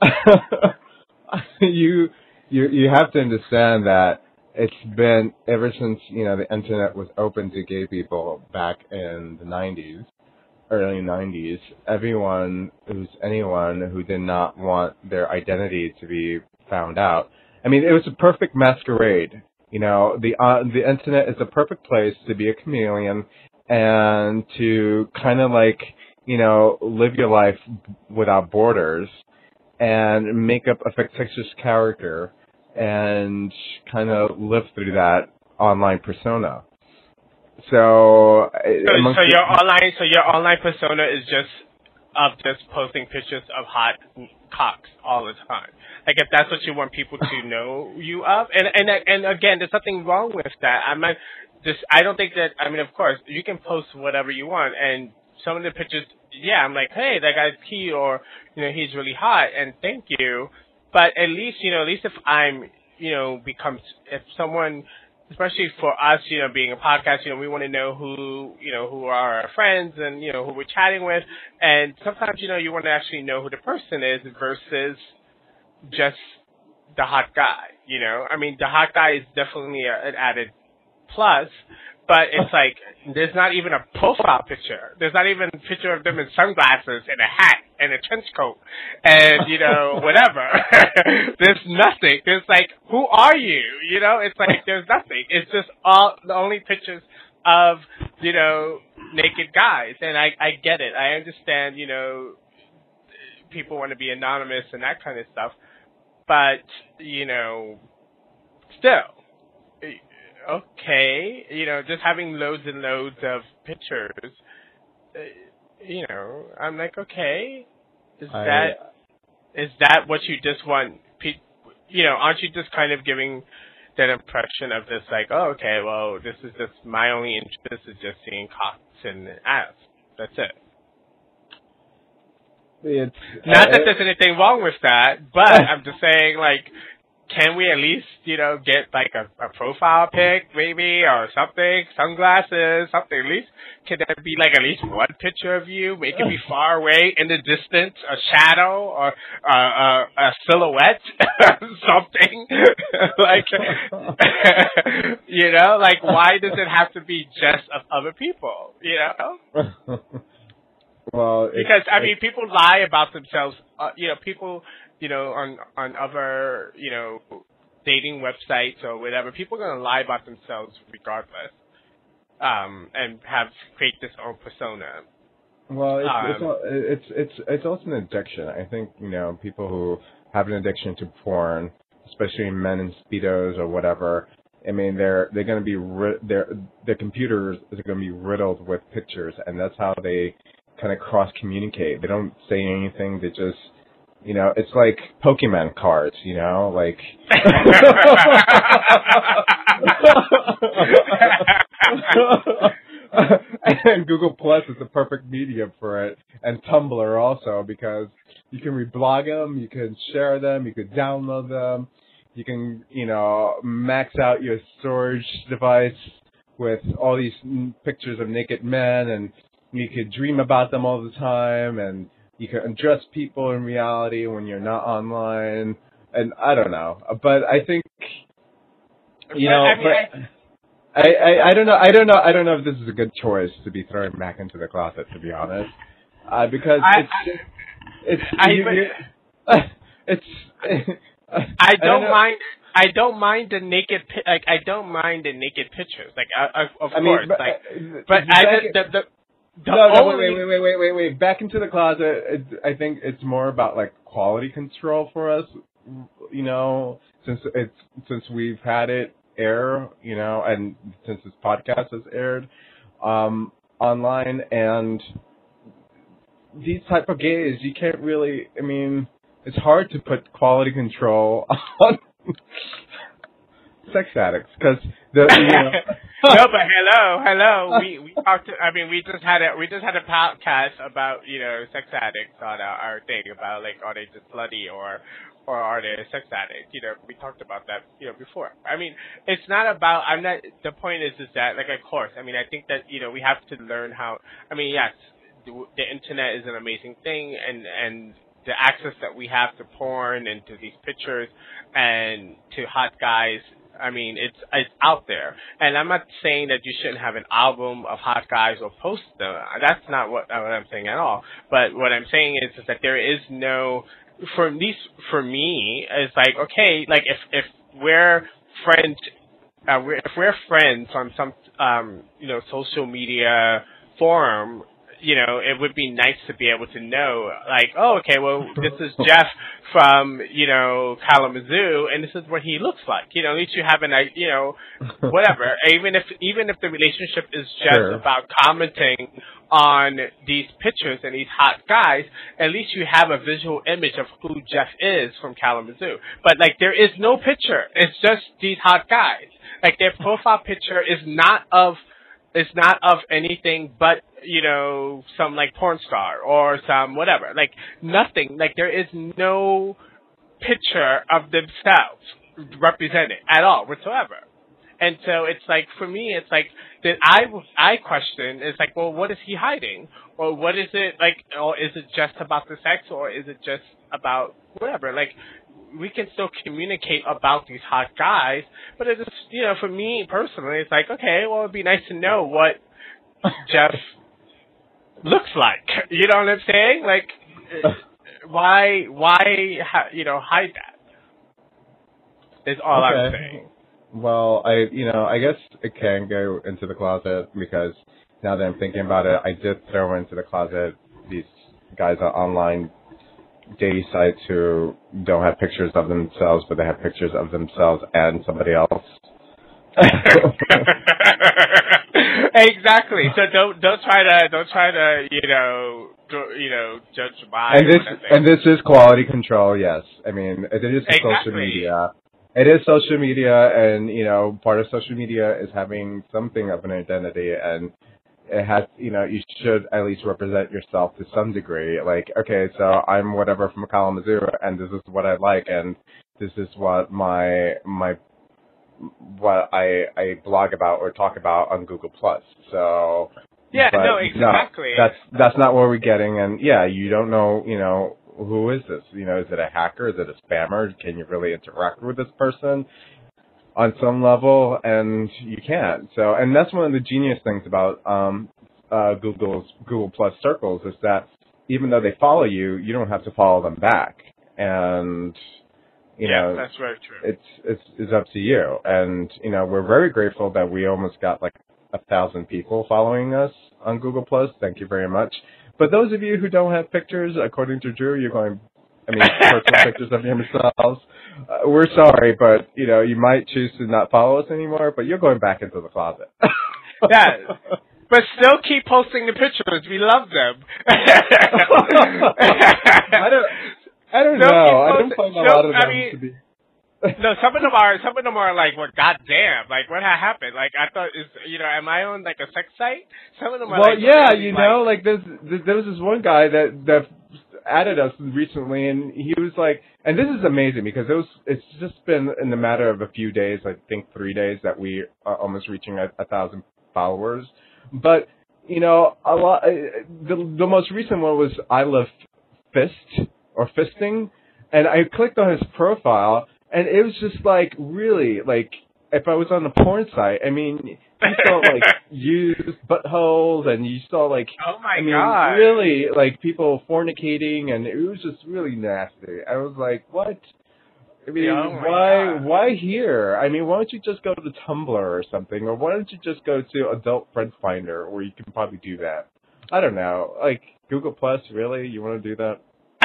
you you you have to understand that it's been ever since, you know, the internet was open to gay people back in the nineties, early nineties. Everyone who's anyone who did not want their identity to be found out. I mean, it was a perfect masquerade. You know, the uh, the internet is a perfect place to be a chameleon and to kind of like, you know, live your life without borders and make up a fictitious character and kind of live through that online persona. So, so, so your online, so your online persona is just of just posting pictures of hot cocks all the time. Like if that's what you want people to know you of, and and and again, there's nothing wrong with that. I mean, just I don't think that. I mean, of course, you can post whatever you want, and some of the pictures, yeah, I'm like, hey, that guy's cute, or, you know, he's really hot, and thank you. But at least, you know, at least if I'm, you know, becomes, if someone especially for us, you know, being a podcast, you know, we want to know who, you know, who are our friends and, you know, who we're chatting with. And sometimes, you know, you want to actually know who the person is versus just the hot guy, you know. I mean, the hot guy is definitely a, an added plus, but it's like there's not even a profile picture. There's not even a picture of them in sunglasses and a hat and a trench coat and, you know, whatever. There's nothing. There's like, who are you? You know, it's like there's nothing. It's just all the only pictures of, you know, naked guys. And I, I get it. I understand, you know, people want to be anonymous and that kind of stuff. But, you know, still, okay, you know, just having loads and loads of pictures, uh, you know, I'm like, okay, is I, that is that what you just want? Pe- you know, aren't you just kind of giving that impression of this, like, oh, okay, well, this is just my only interest is just seeing cocks and ass. That's it. It's, Not uh, that there's anything wrong with that, but I'm just saying, like, can we at least, you know, get like a, a profile pic, maybe, or something, sunglasses, something? At least, can there be like at least one picture of you? Make it be far away in the distance, a shadow, or uh, a, a silhouette, something. Like, you know, like why does it have to be just of other people? You know. Well, because I mean, people lie about themselves. Uh, you know, people, you know, on on other, you know, dating websites or whatever. People are gonna lie about themselves regardless, um, and have create this own persona. Well, it's um, it's, al- it's it's it's also an addiction. I think, you know, people who have an addiction to porn, especially men in speedos or whatever. I mean, they're they're going to be ri- their their computers is going to be riddled with pictures, and that's how they kind of cross communicate. They don't say anything. They just, you know, it's like Pokemon cards, you know, like. And Google Plus is the perfect medium for it, and Tumblr also, because you can reblog them, you can share them, you can download them, you can, you know, max out your storage device with all these pictures of naked men, and you could dream about them all the time, and you can address people in reality when you're not online, and I don't know, but I think, you know, I mean, but I, I, I don't know, I don't know, I don't know if this is a good choice to be throwing back into the closet, to be honest, uh, because I, it's, it's, I, you, you, it's, I don't, don't mind. I don't mind the naked, like I don't mind the naked pictures, like uh, of I course, mean, but, like, but back, I the, the, the no, no, only, wait, wait, wait, wait, wait, wait. Back into the closet. It, I think it's more about like quality control for us, you know, since it's since we've had it air, you know, and since this podcast has aired um, online, and these type of gays, you can't really. I mean, it's hard to put quality control on sex addicts because the. You know, no, but hello, hello. We we talked. To, I mean, we just had a we just had a podcast about, you know, sex addicts on our, our thing about like, are they just slutty or or are they a sex addict? You know, we talked about that, you know, before. I mean, it's not about. I'm not. The point is, is that like, of course. I mean, I think that, you know, we have to learn how. I mean, yes, the, the internet is an amazing thing, and and the access that we have to porn and to these pictures and to hot guys. I mean, it's it's out there, and I'm not saying that you shouldn't have an album of hot guys or post them. That's not what, what I'm saying at all. But what I'm saying is, is that there is no, for at least for me, it's like, okay, like if if we're friends, uh, we're, if we're friends on some um you know social media forum, you know, it would be nice to be able to know, like, oh, okay, well, this is Jeff from, you know, Kalamazoo, and this is what he looks like. You know, at least you have an, you know, whatever. Even if even if the relationship is just Sure. about commenting on these pictures and these hot guys, at least you have a visual image of who Jeff is from Kalamazoo. But, like, there is no picture. It's just these hot guys. Like, their profile picture is not of It's not of anything but, you know, some like porn star or some whatever. Like nothing. Like there is no picture of themselves represented at all whatsoever. And so it's like, for me, it's like, that I, I question, it's like, well, what is he hiding? Or what is it, like, or is it just about the sex, or is it just about whatever? Like, we can still communicate about these hot guys, but it's, you know, for me personally, it's like, okay, well, it'd be nice to know what Jeff looks like. You know what I'm saying? Like, why, why, you know, hide that? Is all okay. I'm saying. Well, I, you know, I guess it can go into the closet because now that I'm thinking about it, I did throw into the closet these guys on online dating sites who don't have pictures of themselves, but they have pictures of themselves and somebody else. Exactly. So don't don't try to don't try to you know do, you know judge by. And this and this is quality control. Yes, I mean it is exactly. social media. It is social media, and you know part of social media is having something of an identity, and it has, you know, you should at least represent yourself to some degree. Like, okay, so I'm whatever from Kalamazoo, and this is what I like, and this is what my my what I I blog about or talk about on Google Plus. So yeah, no, exactly. No, that's that's not what we're getting, and yeah, you don't know, you know, who is this? You know, is it a hacker? Is it a spammer? Can you really interact with this person on some level? And you can't. So, and that's one of the genius things about um, uh, Google's Google Plus Circles is that even though they follow you, you don't have to follow them back. And you yeah, know, that's very true. It's it's it's up to you. And you know, we're very grateful that we almost got like a thousand people following us on Google Plus. Thank you very much. But those of you who don't have pictures, according to Drew, you're going, I mean, personal pictures of yourselves, uh, we're sorry, but, you know, you might choose to not follow us anymore, but you're going back into the closet. Yeah, but still keep posting the pictures. We love them. I don't, I don't know. I don't find a lot of them I mean, to be... No, some of them are. Some of them are like, "Well, goddamn! Like, what ha- happened? Like, I thought is, you know, am I on like a sex site?" Some of them are. Well, like, yeah, really, you like, know, like this, this. There was this one guy that that added us recently, and he was like, and this is amazing because it was. It's just been in the matter of a few days, I think three days, that we are almost reaching a, a thousand followers. But you know, a lot. The the most recent one was I Love Fist or Fisting, and I clicked on his profile. And it was just like, really, like, if I was on a porn site, I mean, you saw, like, used buttholes, and you saw, like, oh my I mean, God. really, like, people fornicating, and it was just really nasty. I was like, what? I mean, oh why God. why here? I mean, why don't you just go to Tumblr or something? Or why don't you just go to Adult Friend Finder, where you can probably do that? I don't know. Like, Google Plus, really? You want to do that?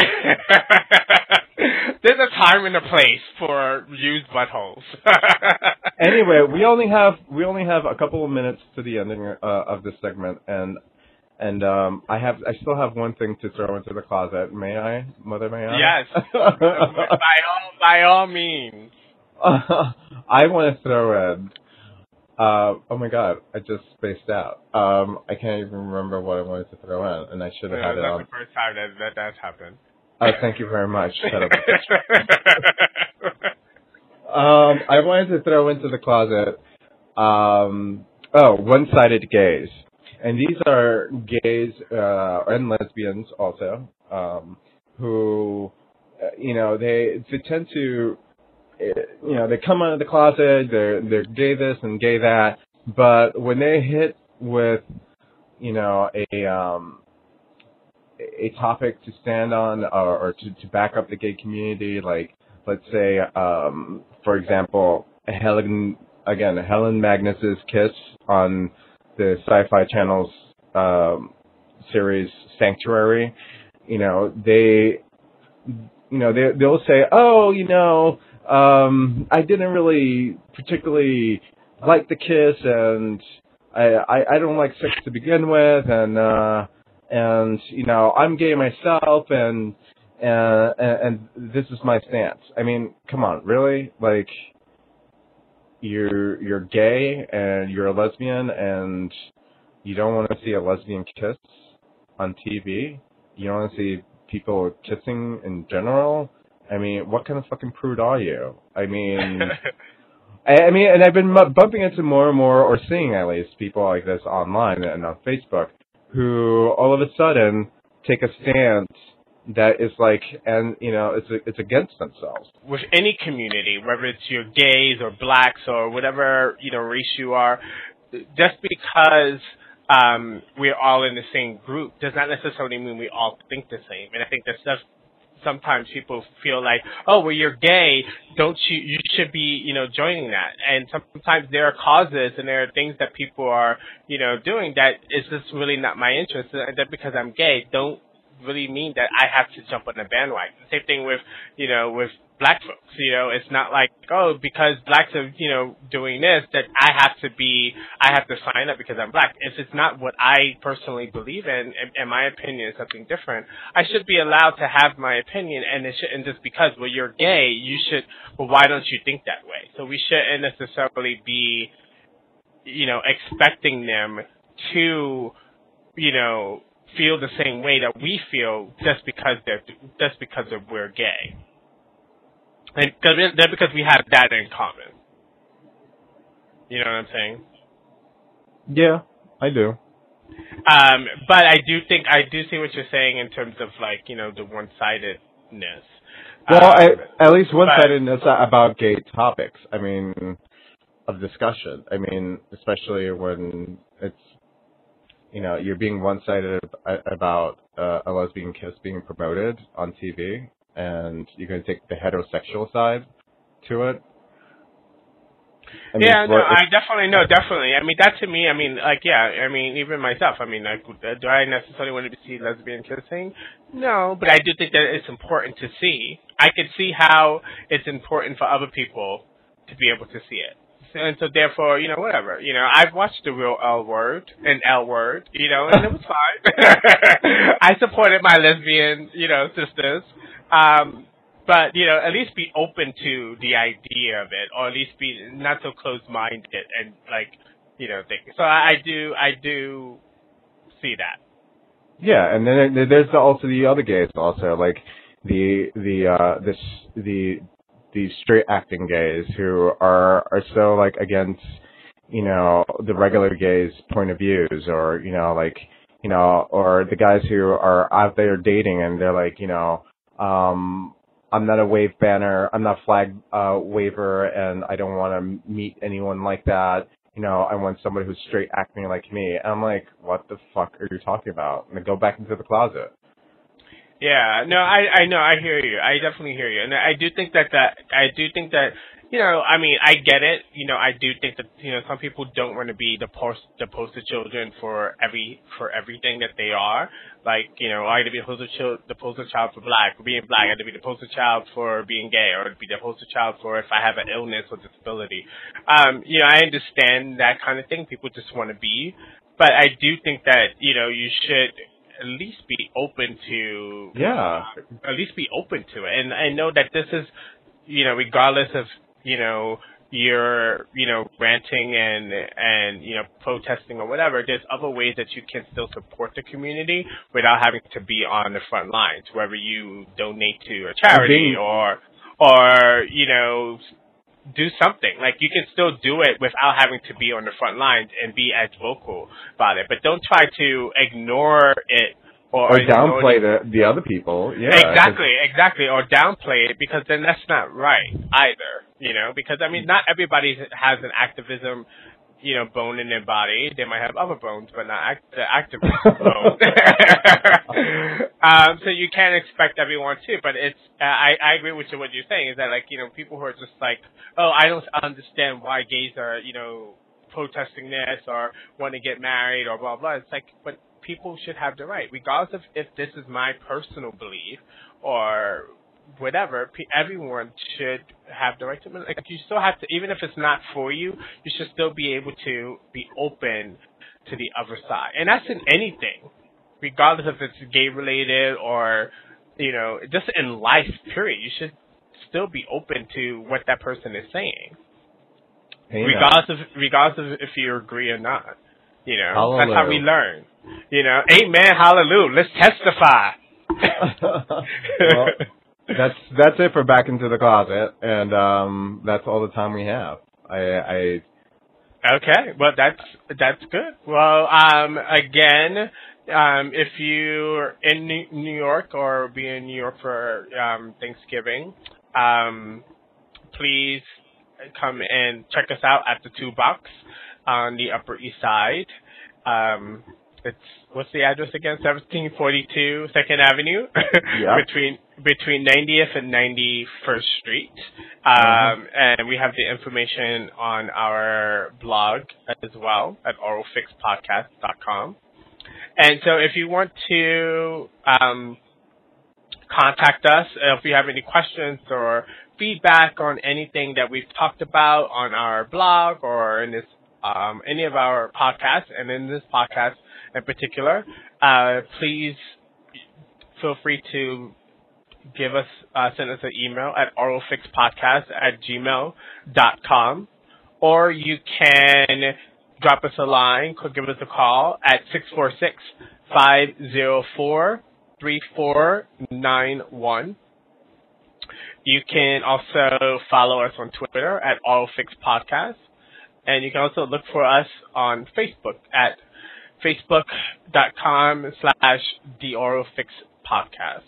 There's a time and a place for used buttholes. Anyway, we only have we only have a couple of minutes to the ending uh, of this segment, and and um, I have I still have one thing to throw into the closet. May I, Mother? May I? Yes. by all by all means. Uh, I want to throw in. Uh, oh my God! I just spaced out. Um, I can't even remember what I wanted to throw in, and I should have yeah, had it on. That's the first time that that that's happened. Oh, thank you very much. Shut up. um, I wanted to throw into the closet, um, oh, one-sided gays. And these are gays uh, and lesbians also, um, who, uh, you know, they, they tend to, uh, you know, they come out of the closet, they're, they're gay this and gay that, but when they hit with, you know, a, um, a topic to stand on or, or to, to back up the gay community, like, let's say, um, for example, Helen, again, Helen Magnus's Kiss on the Sci-Fi Channel's um, series Sanctuary, you know, they, you know, they, they'll say, oh, you know, um, I didn't really particularly like the kiss, and I, I, I don't like sex to begin with, and, uh, and, you know, I'm gay myself, and, and, and this is my stance. I mean, come on, really? Like, you're, you're gay, and you're a lesbian, and you don't want to see a lesbian kiss on T V? You don't want to see people kissing in general? I mean, what kind of fucking prude are you? I mean, I, I mean, and I've been m- bumping into more and more, or seeing at least, people like this online and on Facebook who all of a sudden take a stance that is like, and you know, it's it's against themselves. With any community, whether it's your gays or blacks or whatever, you know, race you are, just because um, we're all in the same group does not necessarily mean we all think the same. And I think that's just sometimes people feel like, oh, well, you're gay, don't you, you should be, you know, joining that. And sometimes there are causes and there are things that people are, you know, doing that is just really not my interest. And that because I'm gay, don't really mean that I have to jump on the bandwagon. Same thing with, you know, with black folks. You know, it's not like, oh, because blacks are, you know, doing this, that I have to be, I have to sign up because I'm black. If it's not what I personally believe in, and, and my opinion is something different, I should be allowed to have my opinion, and it shouldn't just because, well, you're gay, you should, well, why don't you think that way? So we shouldn't necessarily be, you know, expecting them to, you know, feel the same way that we feel just because they're just because of we're gay, and that because we have that in common. You know what I'm saying? Yeah, I do. Um, but I do think I do see what you're saying in terms of like, you know, the one-sidedness. Well, um, I, at least one-sidedness about gay topics. I mean, of discussion. I mean, especially when it's, you know, you're being one-sided about uh, a lesbian kiss being promoted on T V, and you're going to take the heterosexual side to it. I mean, yeah, no, what, I definitely, no, definitely. I mean, that to me, I mean, like, yeah, I mean, even myself, I mean, like, do I necessarily want to see lesbian kissing? No, but I do think that it's important to see. I could see how it's important for other people to be able to see it. And so therefore, you know, whatever, you know, I've watched the real L Word and L Word, you know, and it was fine. I supported my lesbian, you know, sisters. Um, but, you know, at least be open to the idea of it, or at least be not so closed-minded and like, you know, think. So I, I do, I do see that. Yeah. And then there's the, also the other gays also, like the, the, uh, this, the, these straight acting gays who are are so like against, you know, the regular gays' point of views, or you know, like, you know, or the guys who are out there dating and they're like, you know, um, I'm not a wave banner, I'm not a flag uh, waver, and I don't want to meet anyone like that. You know, I want somebody who's straight acting like me. And I'm like, what the fuck are you talking about? And go back into the closet. Yeah, no, I I know, I hear you. I definitely hear you, and I do think that that I do think that, you know, I mean, I get it. You know, I do think that, you know, some people don't want to be the post the poster children for every for everything that they are. Like, you know, I had to be the poster child the poster child for black, for being black. I had to be the poster child for being gay, or to be the poster child for if I have an illness or disability. Um, you know, I understand that kind of thing. People just want to be, but I do think that, you know, you should at least be open to, yeah, uh, at least be open to it. And I know that this is, you know, regardless of, you know, you're, you know, ranting and, and, you know, protesting or whatever, there's other ways that you can still support the community without having to be on the front lines, whether you donate to a charity or, or, you know, do something. Like, you can still do it without having to be on the front lines and be as vocal about it. But don't try to ignore it or, or downplay the, the the other people. Yeah, exactly, exactly. Or downplay it, because then that's not right either. You know, because I mean, not everybody has an activism, you know, bone in their body. They might have other bones, but not act- the activist bone. um, so you can't expect everyone to. But it's, uh, I, I agree with you. What you're saying is that, like, you know, people who are just like, oh, I don't understand why gays are, you know, protesting this or want to get married or blah blah. It's like, but people should have the right, regardless of if this is my personal belief or whatever. Everyone should have the right to, like, you still have to, even if it's not for you, you should still be able to be open to the other side. And that's in anything, regardless if it's gay related or, you know, just in life, period. You should still be open to what that person is saying. Amen. Regardless of, regardless of if you agree or not. You know, hallelujah. That's how we learn. You know, amen, hallelujah. Let's testify. Well, that's that's it for Back into the Closet, and um, that's all the time we have. I, I Okay, well that's that's good. Well, um, again, um, if you're in New New York or be in New York for um, Thanksgiving, um, please come and check us out at the Two Box on the Upper East Side. Um, it's what's the address again? seventeen forty-two Second Avenue, Yeah. between between ninetieth and ninety-first Street. Uh-huh. Um, and we have the information on our blog as well at oral fix podcast dot com. And so if you want to um, contact us, if you have any questions or feedback on anything that we've talked about on our blog or in this um, any of our podcasts, and in this podcast in particular, uh, please feel free to give us, uh, send us an email at oralfixpodcast at gmail dot com, or you can drop us a line, or give us a call at six four six, five zero four, three four nine one. You can also follow us on Twitter at oralfixpodcast, and you can also look for us on Facebook at facebook.com slash the Oral Fix Podcast.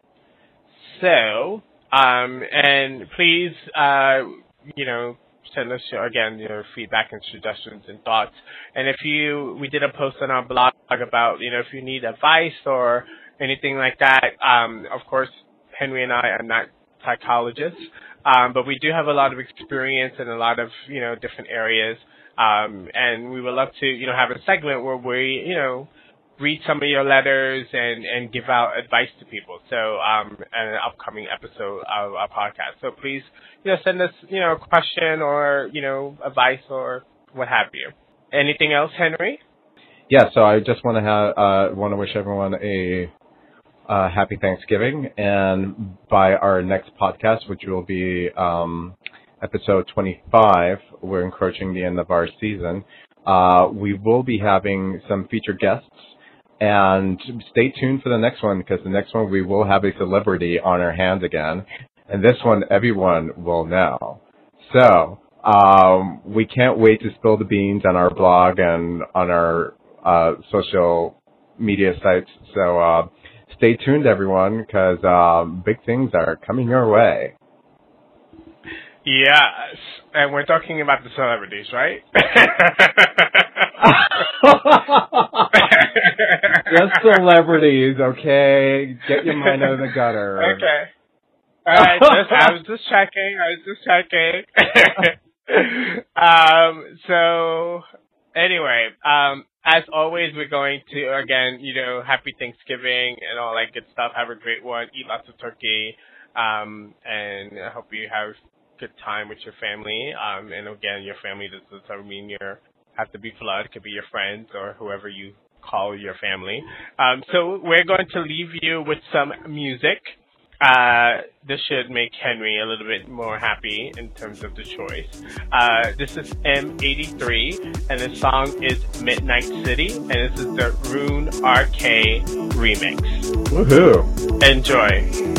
So, um, and please, uh, you know, send us your, again, your feedback and suggestions and thoughts. And if you, we did a post on our blog about, you know, if you need advice or anything like that, um, of course, Henry and I are not psychologists, um, but we do have a lot of experience in a lot of, you know, different areas. Um, and we would love to, you know, have a segment where we, you know, read some of your letters and, and give out advice to people. So, um, an upcoming episode of our podcast. So please, you know, send us, you know, a question or, you know, advice or what have you. Anything else, Henry? Yeah, so I just want to have, uh, want to wish everyone a, uh, happy Thanksgiving. And by our next podcast, which will be, um, episode twenty-five, we're encroaching the end of our season. Uh, we will be having some featured guests. And stay tuned for the next one, because the next one we will have a celebrity on our hands again. And this one everyone will know. So, um, we can't wait to spill the beans on our blog and on our uh, social media sites. So, uh, stay tuned, everyone, because um, big things are coming your way. Yes, and we're talking about the celebrities, right? Just celebrities, okay? Get your mind out of the gutter. Okay. All right, just, I was just checking. I was just checking. um, so, anyway, um, as always, we're going to, again, you know, happy Thanksgiving and all that good stuff. Have a great one. Eat lots of turkey. Um, and I hope you have good time with your family. Um, and again, your family does doesn't mean you have to be blood. It could be your friends or whoever you call your family. Um, so we're going to leave you with some music. Uh, this should make Henry a little bit more happy in terms of the choice. Uh, this is M eighty-three, and the song is Midnight City, and this is the Rune R K remix. Woohoo! Enjoy.